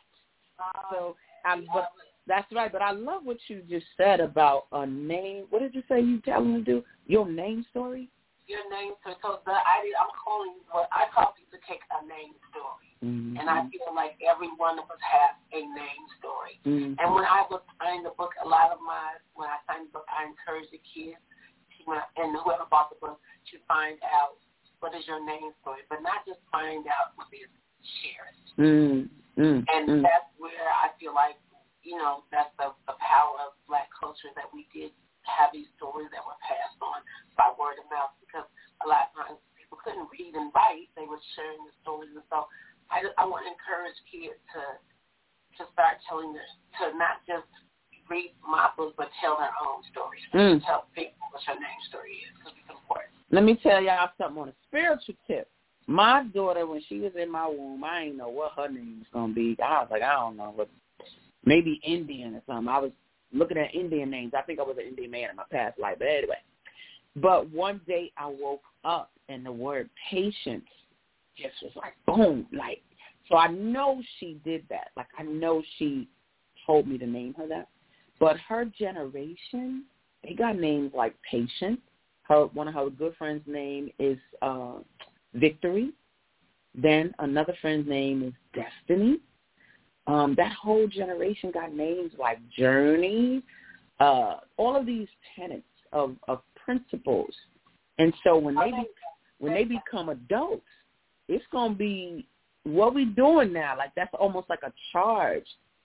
So, I, but that's right. But I love what you just said about a name. What did you say you tell them to do? Your name story?
Your name story. So the idea, I'm calling what I call people to take a name story. Mm-hmm. And I feel like every one of us has a name story. Mm-hmm. And when I was signing the book, a lot of my, when I signed the book, I encourage the kids to, and whoever bought the book to find out what is your name story, but not just find out, but share it. Mm-hmm. And mm-hmm. that's where I feel like, you know, that's the, the power of black culture, that we did have these stories that were passed on by word of mouth, because a lot of times people couldn't read and write. They were sharing the stories. And so I, I want to encourage kids to to start telling this, to not just read my book, but tell their own stories. Mm. Tell people what your name story is, because it's important.
Let me tell y'all something on a spiritual tip. My daughter, when she was in my womb, I didn't know what her name was going to be. I was like, I don't know, what, maybe Indian or something. I was looking at Indian names. I think I was an Indian man in my past life. But anyway, but one day I woke up and the word patience just was like, boom, like, so I know she did that. Like, I know she told me to name her that. But her generation, they got names like Patient. Her, one of her good friends' name is uh, Victory. Then another friend's name is Destiny. Um, that whole generation got names like Journey, uh, all of these tenets of, of principles. And so when they be, when they become adults, it's going to be what we doing now. Like, that's almost like a charge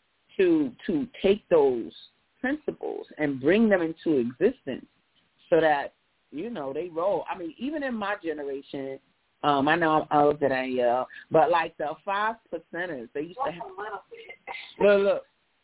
to to take those principles and bring them into existence so that, you know, they roll. I mean, even in my generation, um, I know I'm older than you, uh, but like the five percenters, they used to have. Look, look,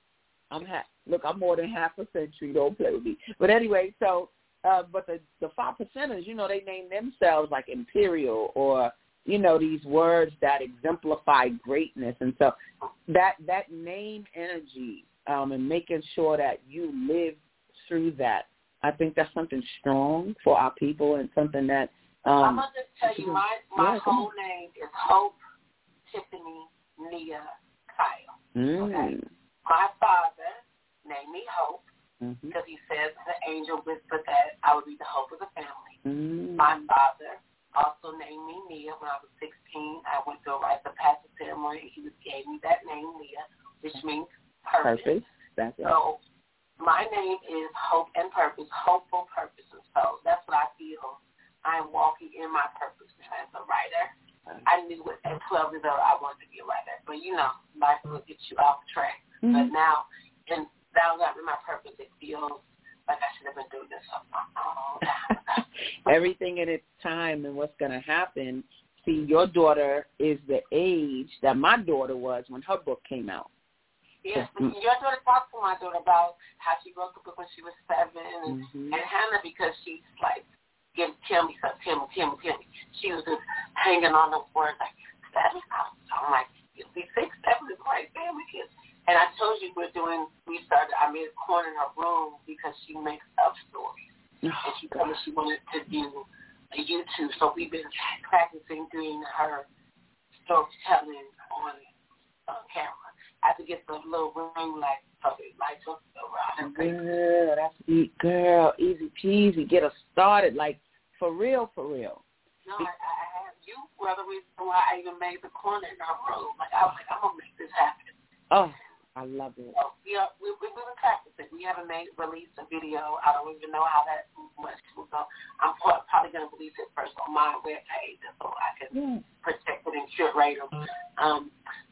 I'm ha- look, I'm more than half a century. Don't play with me. But anyway, so, uh, but the the five percenters, you know, they name themselves like Imperial, or, you know, these words that exemplify greatness. And so that that name energy, um, and making sure that you live through that, I think that's something strong for our people, and something that um,
I'm going to just tell you, my, my yeah, whole name is Hope Tiffany Nia Kyle. Mm. Okay? My father named me Hope, mm-hmm. because he says the angel whispered that I would be the hope of the family. Mm. My father also named me Nia when I was sixteen. I went to a rites of passage ceremony. He gave me that name, Nia, which means purpose. Purpose. That's it. So my name is Hope and Purpose, hopeful purposes. So that's what I feel. I'm walking in my purpose as a writer. I knew at twelve years old I wanted to be a writer, but you know, life will get you off track. Mm-hmm. But now, and now that I'm in my purpose, it feels like I should have been doing this for a long time.
Everything in its time and what's going to happen. See, your daughter is the age that my daughter was when her book came out.
Yes, mm-hmm. Your daughter talked to my daughter about how she wrote the book when she was seven, and, mm-hmm. and Hannah, because she's like, Give, tell me something, tell me, tell me, tell me. She was just hanging on those words like, seven? I'm like, you'll be six, seven is great family kids. And I told you we're doing, we started, I made a corner in her room because she makes up stories. Oh, and she told me she wanted to do a YouTube, so we've been practicing doing her storytelling on uh, camera. I have to get the little ring light so it lights up around.
Girl, that's e- girl, easy peasy. Get us started, like for real, for real.
No, I, I have you were the reason why I even made the corner in our room. Like I was like, I'm gonna make this happen.
Oh, I love it.
So, yeah, we we we've been practicing. We haven't made released a video. I don't even know how that much will go. I'm probably gonna release it first on my webpage so I can yeah. protect it and curate it. Um,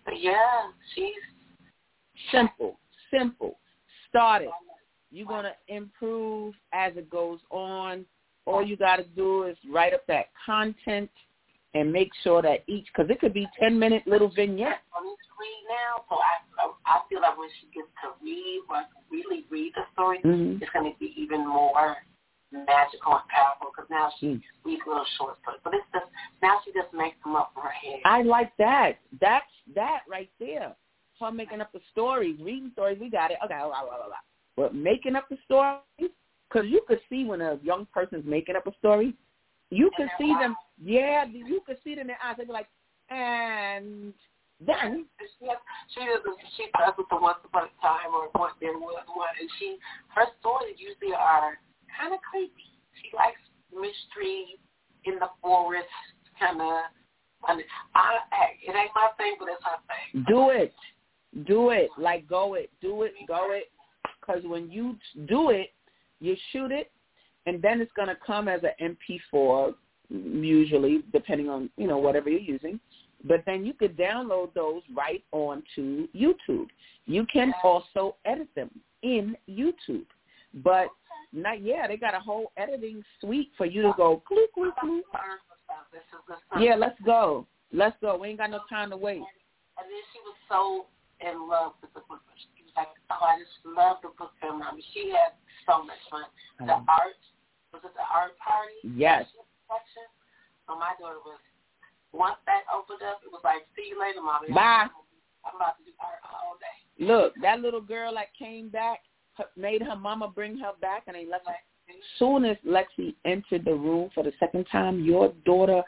But yeah, she's
simple, simple. Start it. You're going to improve as it goes on. All you got to do is write up that content and make sure that each, because it could be ten-minute little vignettes.
I need to read now, so I, I feel like when she gets to read, or really read the story, mm-hmm. it's going to be even more magical and powerful, because now she mm. reads little short stories. But it's just, now she just makes them up in her head.
I like that. That's that right there. Her making up the stories, reading stories, we got it. Okay, blah, blah, blah, blah. But making up the stories, because you could see when a young person's making up a story, you could see them, yeah, you could see them in their eyes. They'd be like, and then.
She, has, she, does, she does with the Once Upon a Time or Once There Was One, and she, her stories usually are kind of creepy. She likes mystery in the forest, kind of. I, I, it ain't my thing, but it's her thing.
Do it. Do it. Like, go it. Do it. Go it. Because when you do it, you shoot it, and then it's going to come as an M P four, usually, depending on, you know, whatever you're using. But then you could download those right onto YouTube. You can also edit them in YouTube. But, not yeah, they got a whole editing suite for you to go, click, click, click. Yeah, let's go. Let's go. We ain't got no time to wait.
And then she was so in love with the book. She was like, oh, I just love the book film. I mean, she had so much fun. The um, art, was it the art party?
Yes.
Section? So my daughter was, once that opened up, it was like, see you later, Mommy.
Bye.
I'm about to do art all day.
Look, that little girl that came back, made her mama bring her back, and they left her. As soon as Lexi entered the room for the second time, your daughter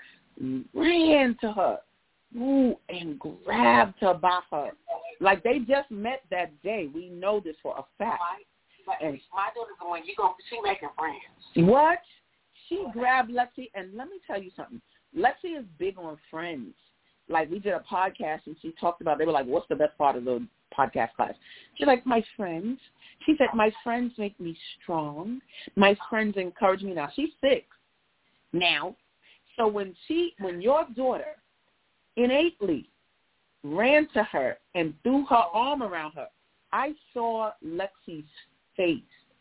ran to her ooh, and grabbed her by her. Like they just met that day. We know this for a fact.
My, and my daughter's the one, you go, she making friends.
What? She grabbed Lexi, and let me tell you something. Lexi is big on friends. Like we did a podcast, and she talked about, they were like, what's the best part of the podcast class? She's like, my friends. She said, my friends make me strong. My friends encourage me. Now, she's six now. So when she, when your daughter innately ran to her and threw her arm around her, I saw Lexi's face.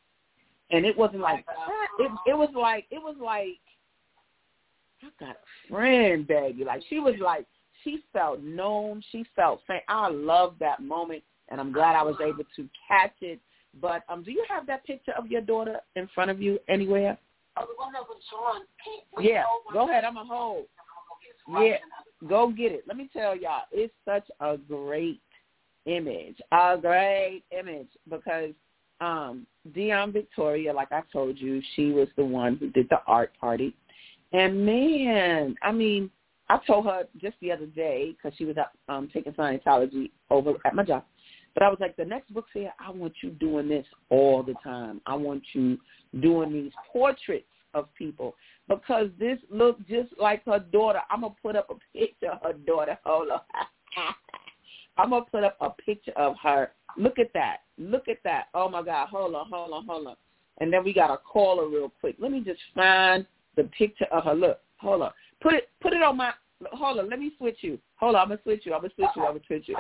And it wasn't like, it, it was like, it was like, I got a friend, baby. Like, she was like, she felt known. She felt faint. I love that moment, and I'm glad I was able to catch it. But um, do you have that picture of your daughter in front of you anywhere?
Oh, the one that was drawn pink.
Yeah, go ahead. I'm a hold. Yeah, go get it. Let me tell y'all, it's such a great image, a great image, because um, Dion Victoria, like I told you, she was the one who did the art party. And, man, I mean, I told her just the other day, because she was um, taking Scientology over at my job, but I was like, the next book fair, I want you doing this all the time. I want you doing these portraits of people, because this looked just like her daughter. I'm going to put up a picture of her daughter. Hold on. I'm going to put up a picture of her. Look at that. Look at that. Oh, my God. Hold on, hold on, hold on. And then we got to call her real quick. Let me just find the picture of her. Look, hold on. Put it put it on my, hold on, let me switch you. Hold on, I'm going to switch you. I'm going to switch you. I'm going to switch you.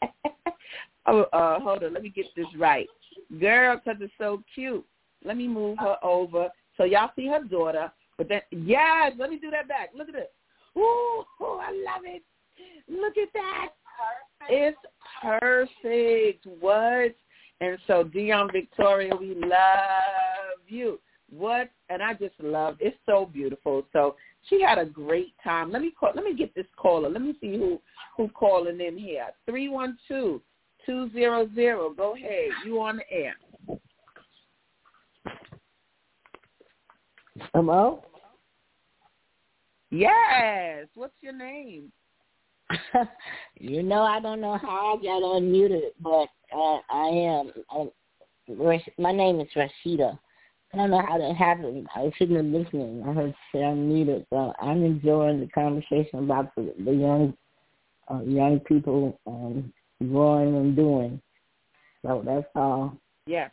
oh, uh, hold on, let me get this right. Girl, because it's so cute. Let me move her over so y'all see her daughter. But then, yes, let me do that back. Look at it. Ooh, oh, I love it. Look at that. It's perfect. What? And so, Dion Victoria, we love you. What? And I just love it. It's so beautiful. So she had a great time. Let me call. Let me get this caller. Let me see who who calling in here. three one two, two zero zero. Go ahead. You on the air.
Hello?
Yes. What's your name?
You know, I don't know how I got unmuted, but uh, I am. I, my name is Rashida. I don't know how that happened. I shouldn't have been listening. I heard say unmuted, so I'm enjoying the conversation about the, the young uh, young people um, growing and doing. So that's all.
Yes.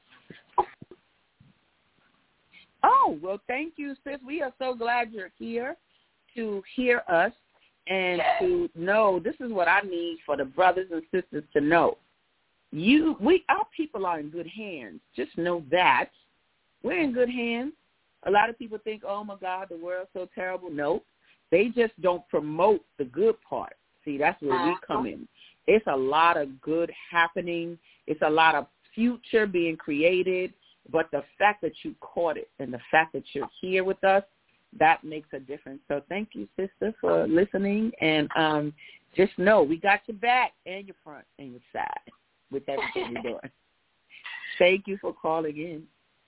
Oh, well, thank you, sis. We are so glad you're here to hear us. And
yes.
to know, this is what I need for the brothers and sisters to know. You, we, our people are in good hands. Just know that. We're in good hands. A lot of people think, oh, my God, the world's so terrible. No, they just don't promote the good part. See, that's where we come in. It's a lot of good happening. It's a lot of future being created. But the fact that you caught it and the fact that you're here with us, that makes a difference. So thank you, sister, for listening. And um, just know we got your back and your front and your side with everything we're doing. Thank you for calling in.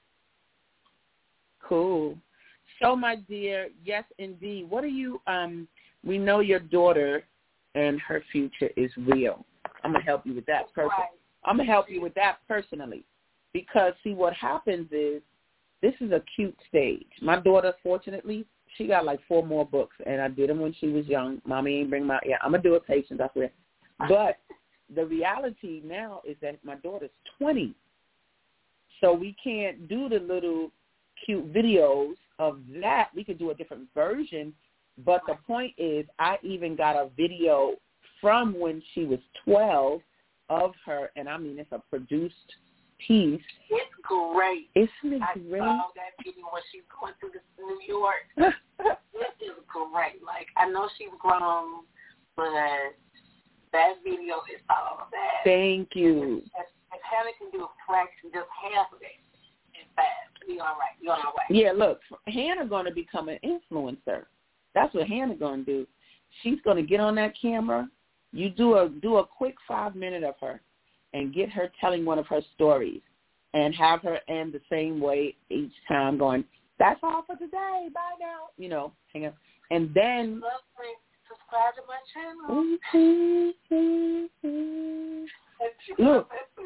Cool. So, my dear, yes, indeed. What are you, um, we know your daughter and her future is real. I'm going to help you with that personally. Right. I'm going to help you with that personally because, see, what happens is this is a cute stage. My daughter, fortunately, she got like four more books, and I did them when she was young. Mommy ain't bring my, yeah, I'm going to do it patient, I swear. But the reality now is that my daughter's twenty, so we can't do the little cute videos of that. We could do a different version, but the point is I even got a video from when she was twelve of her, and I mean it's a produced piece.
It's great.
Isn't it
I
great?
I saw that video when she's going through this New York. It is great. Like, I know she's grown, but that video is all that.
Thank you.
If, if Hannah can do a fraction, just half of it, in fact, be all right. You're on our way.
Yeah, look, Hannah's going to become an influencer. That's what Hannah's going to do. She's going to get on that camera. You do a do a quick five minute of her and get her telling one of her stories and have her end the same way each time going, that's all for today. Bye now. You know, hang on. And then
subscribe to my channel.
Look.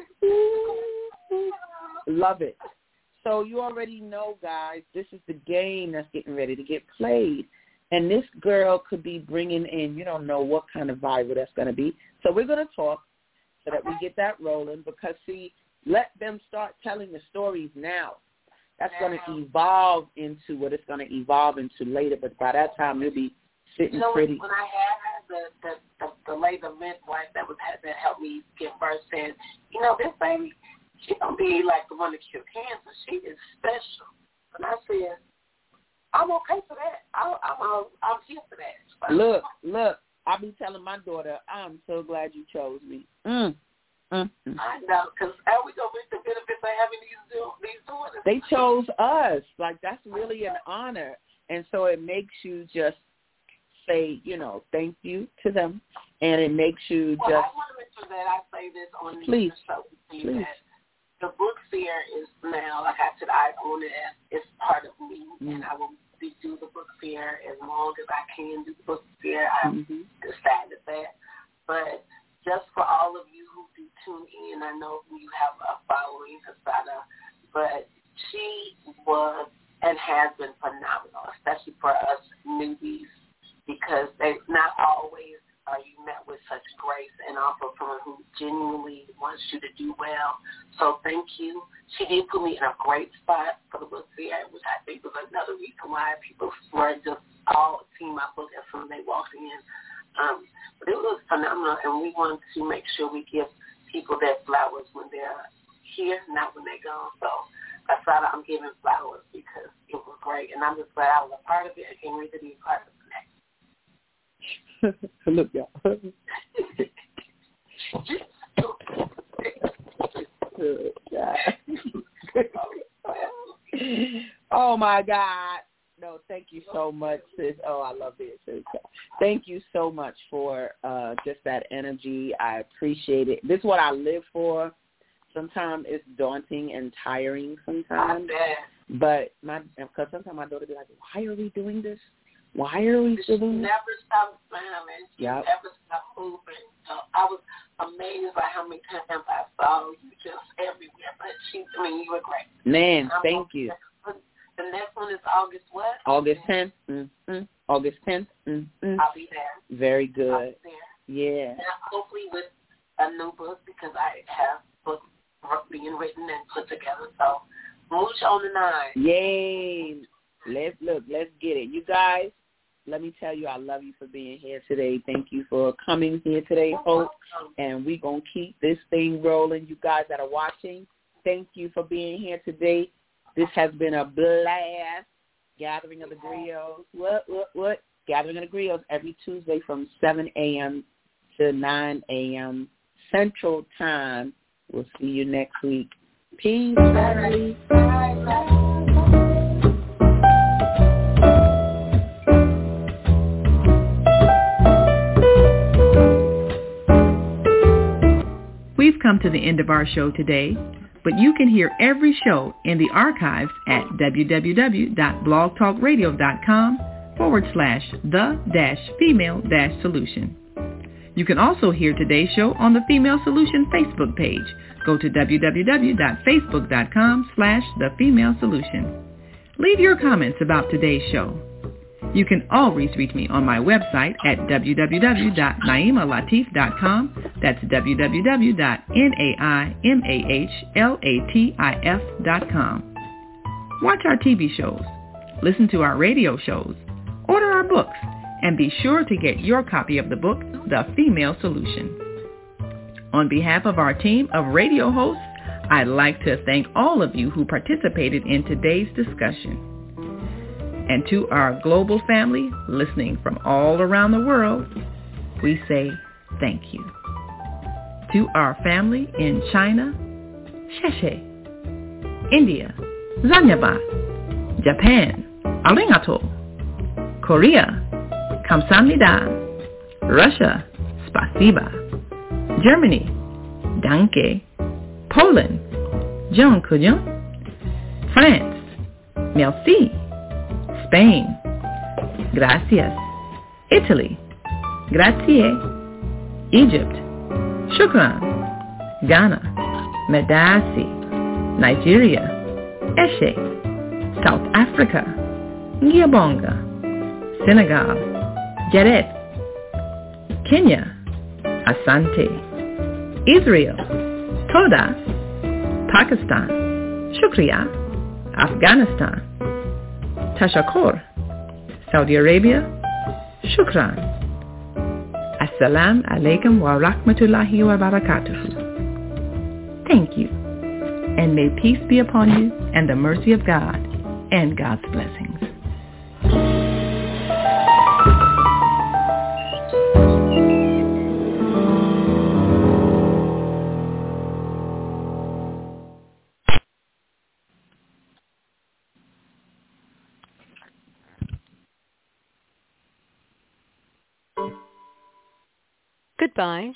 Love it. So you already know, guys, this is the game that's getting ready to get played. And this girl could be bringing in, you don't know what kind of viral that's going to be. So we're going to talk so that we get that rolling because, see, let them start telling the stories now. That's yeah. going to evolve into what it's going to evolve into later. But by that time, you'll be sitting
you know,
pretty.
When I had the, the, the, the labor midwife that was that helped me give birth said, you know, this baby, she don't be like the one that cured cancer. She is special. And I said, I'm okay for that. I, I'm I'm, I'm here for that.
Look, look. I be telling my daughter, I'm so glad you chose me. Mm. Mm.
I know, because how we gonna reap the benefits of having these these daughters?
They chose us. Like that's really an honor, and so it makes you just say, you know, thank you to them, and it makes you
well,
just.
I want to make sure that I say this on
please,
the show.
please.
That the book fair is now, like I said, I own it as it's part of me, mm. and I will be, do the book fair as long as I can do the book fair. I've
mm-hmm.
decided that. But just for all of you who do tune in, I know you have a following, Casada, but she was and has been phenomenal, especially for us newbies, because they not always are you met with such grace and also someone who genuinely wants you to do well. So thank you. She did put me in a great spot for the book fair, which I think was another reason why people were just all seeing my book as soon as they walked in. Um, but it was phenomenal, and we wanted to make sure we give people their flowers when they're here, not when they're gone. So that's why I'm giving flowers because it was great, and I'm just glad I was a part of it. I can't wait to be a part of it.
Look, y'all. Oh, my God. No, thank you so much, sis. Oh, I love this. Thank you so much for uh, just that energy. I appreciate it. This is what I live for. Sometimes it's daunting and tiring sometimes. But my because sometimes my daughter be like, why are we doing this? Why are we
she
doing this?
never stopped smiling. She
yep.
never stopped moving. So I was amazed by how many times I saw you just everywhere. But she, I mean, you were great.
Man,
I'm
thank you.
The next one is August what?
August tenth. Mm-hmm. August tenth. Mm-hmm.
I'll be there.
Very good.
I'll be there.
Yeah.
And hopefully with a new book because I have books being written and put together. So mooch on the nine.
Yay. Let's look. Let's get it. You guys, let me tell you, I love you for being here today. Thank you for coming here today, Hope. And we're going to keep this thing rolling. You guys that are watching, thank you for being here today. This has been a blast. Gathering of the Griots. What, what, what? Gathering of the Griots every Tuesday from seven a.m. to nine a.m. Central Time. We'll see you next week. Peace, family.
We've come to the end of our show today, but you can hear every show in the archives at www.blogtalkradio.com forward slash the dash female dash solution. You can also hear today's show on the Female Solution Facebook page. Go to www.facebook.com slash the female solution. Leave your comments about today's show. You can always reach me on my website at w w w dot naima latif dot com. That's w w w dot naima latif dot com. Watch our T V shows, listen to our radio shows, order our books, and be sure to get your copy of the book, The Female Solution. On behalf of our team of radio hosts, I'd like to thank all of you who participated in today's discussion. And to our global family listening from all around the world, we say thank you. To our family in China, Sheshe, India, Zanyaba, Japan, Arigato, Korea, Kamsahamnida, Russia, Spasiba, Germany, Danke, Poland, Dziękuję, France, Merci, Spain, Gracias, Italy, Grazie, Egypt, Shukran, Ghana, Medasi, Nigeria, Eshe, South Africa, Ngiyabonga, Senegal, Jerez, Kenya, Asante, Israel, Toda, Pakistan, Shukriya, Afghanistan, Tashakkur, Saudi Arabia, Shukran. Assalamu alaikum wa rahmatullahi wa barakatuhu. Thank you, and may peace be upon you and the mercy of God and God's blessings.
Goodbye.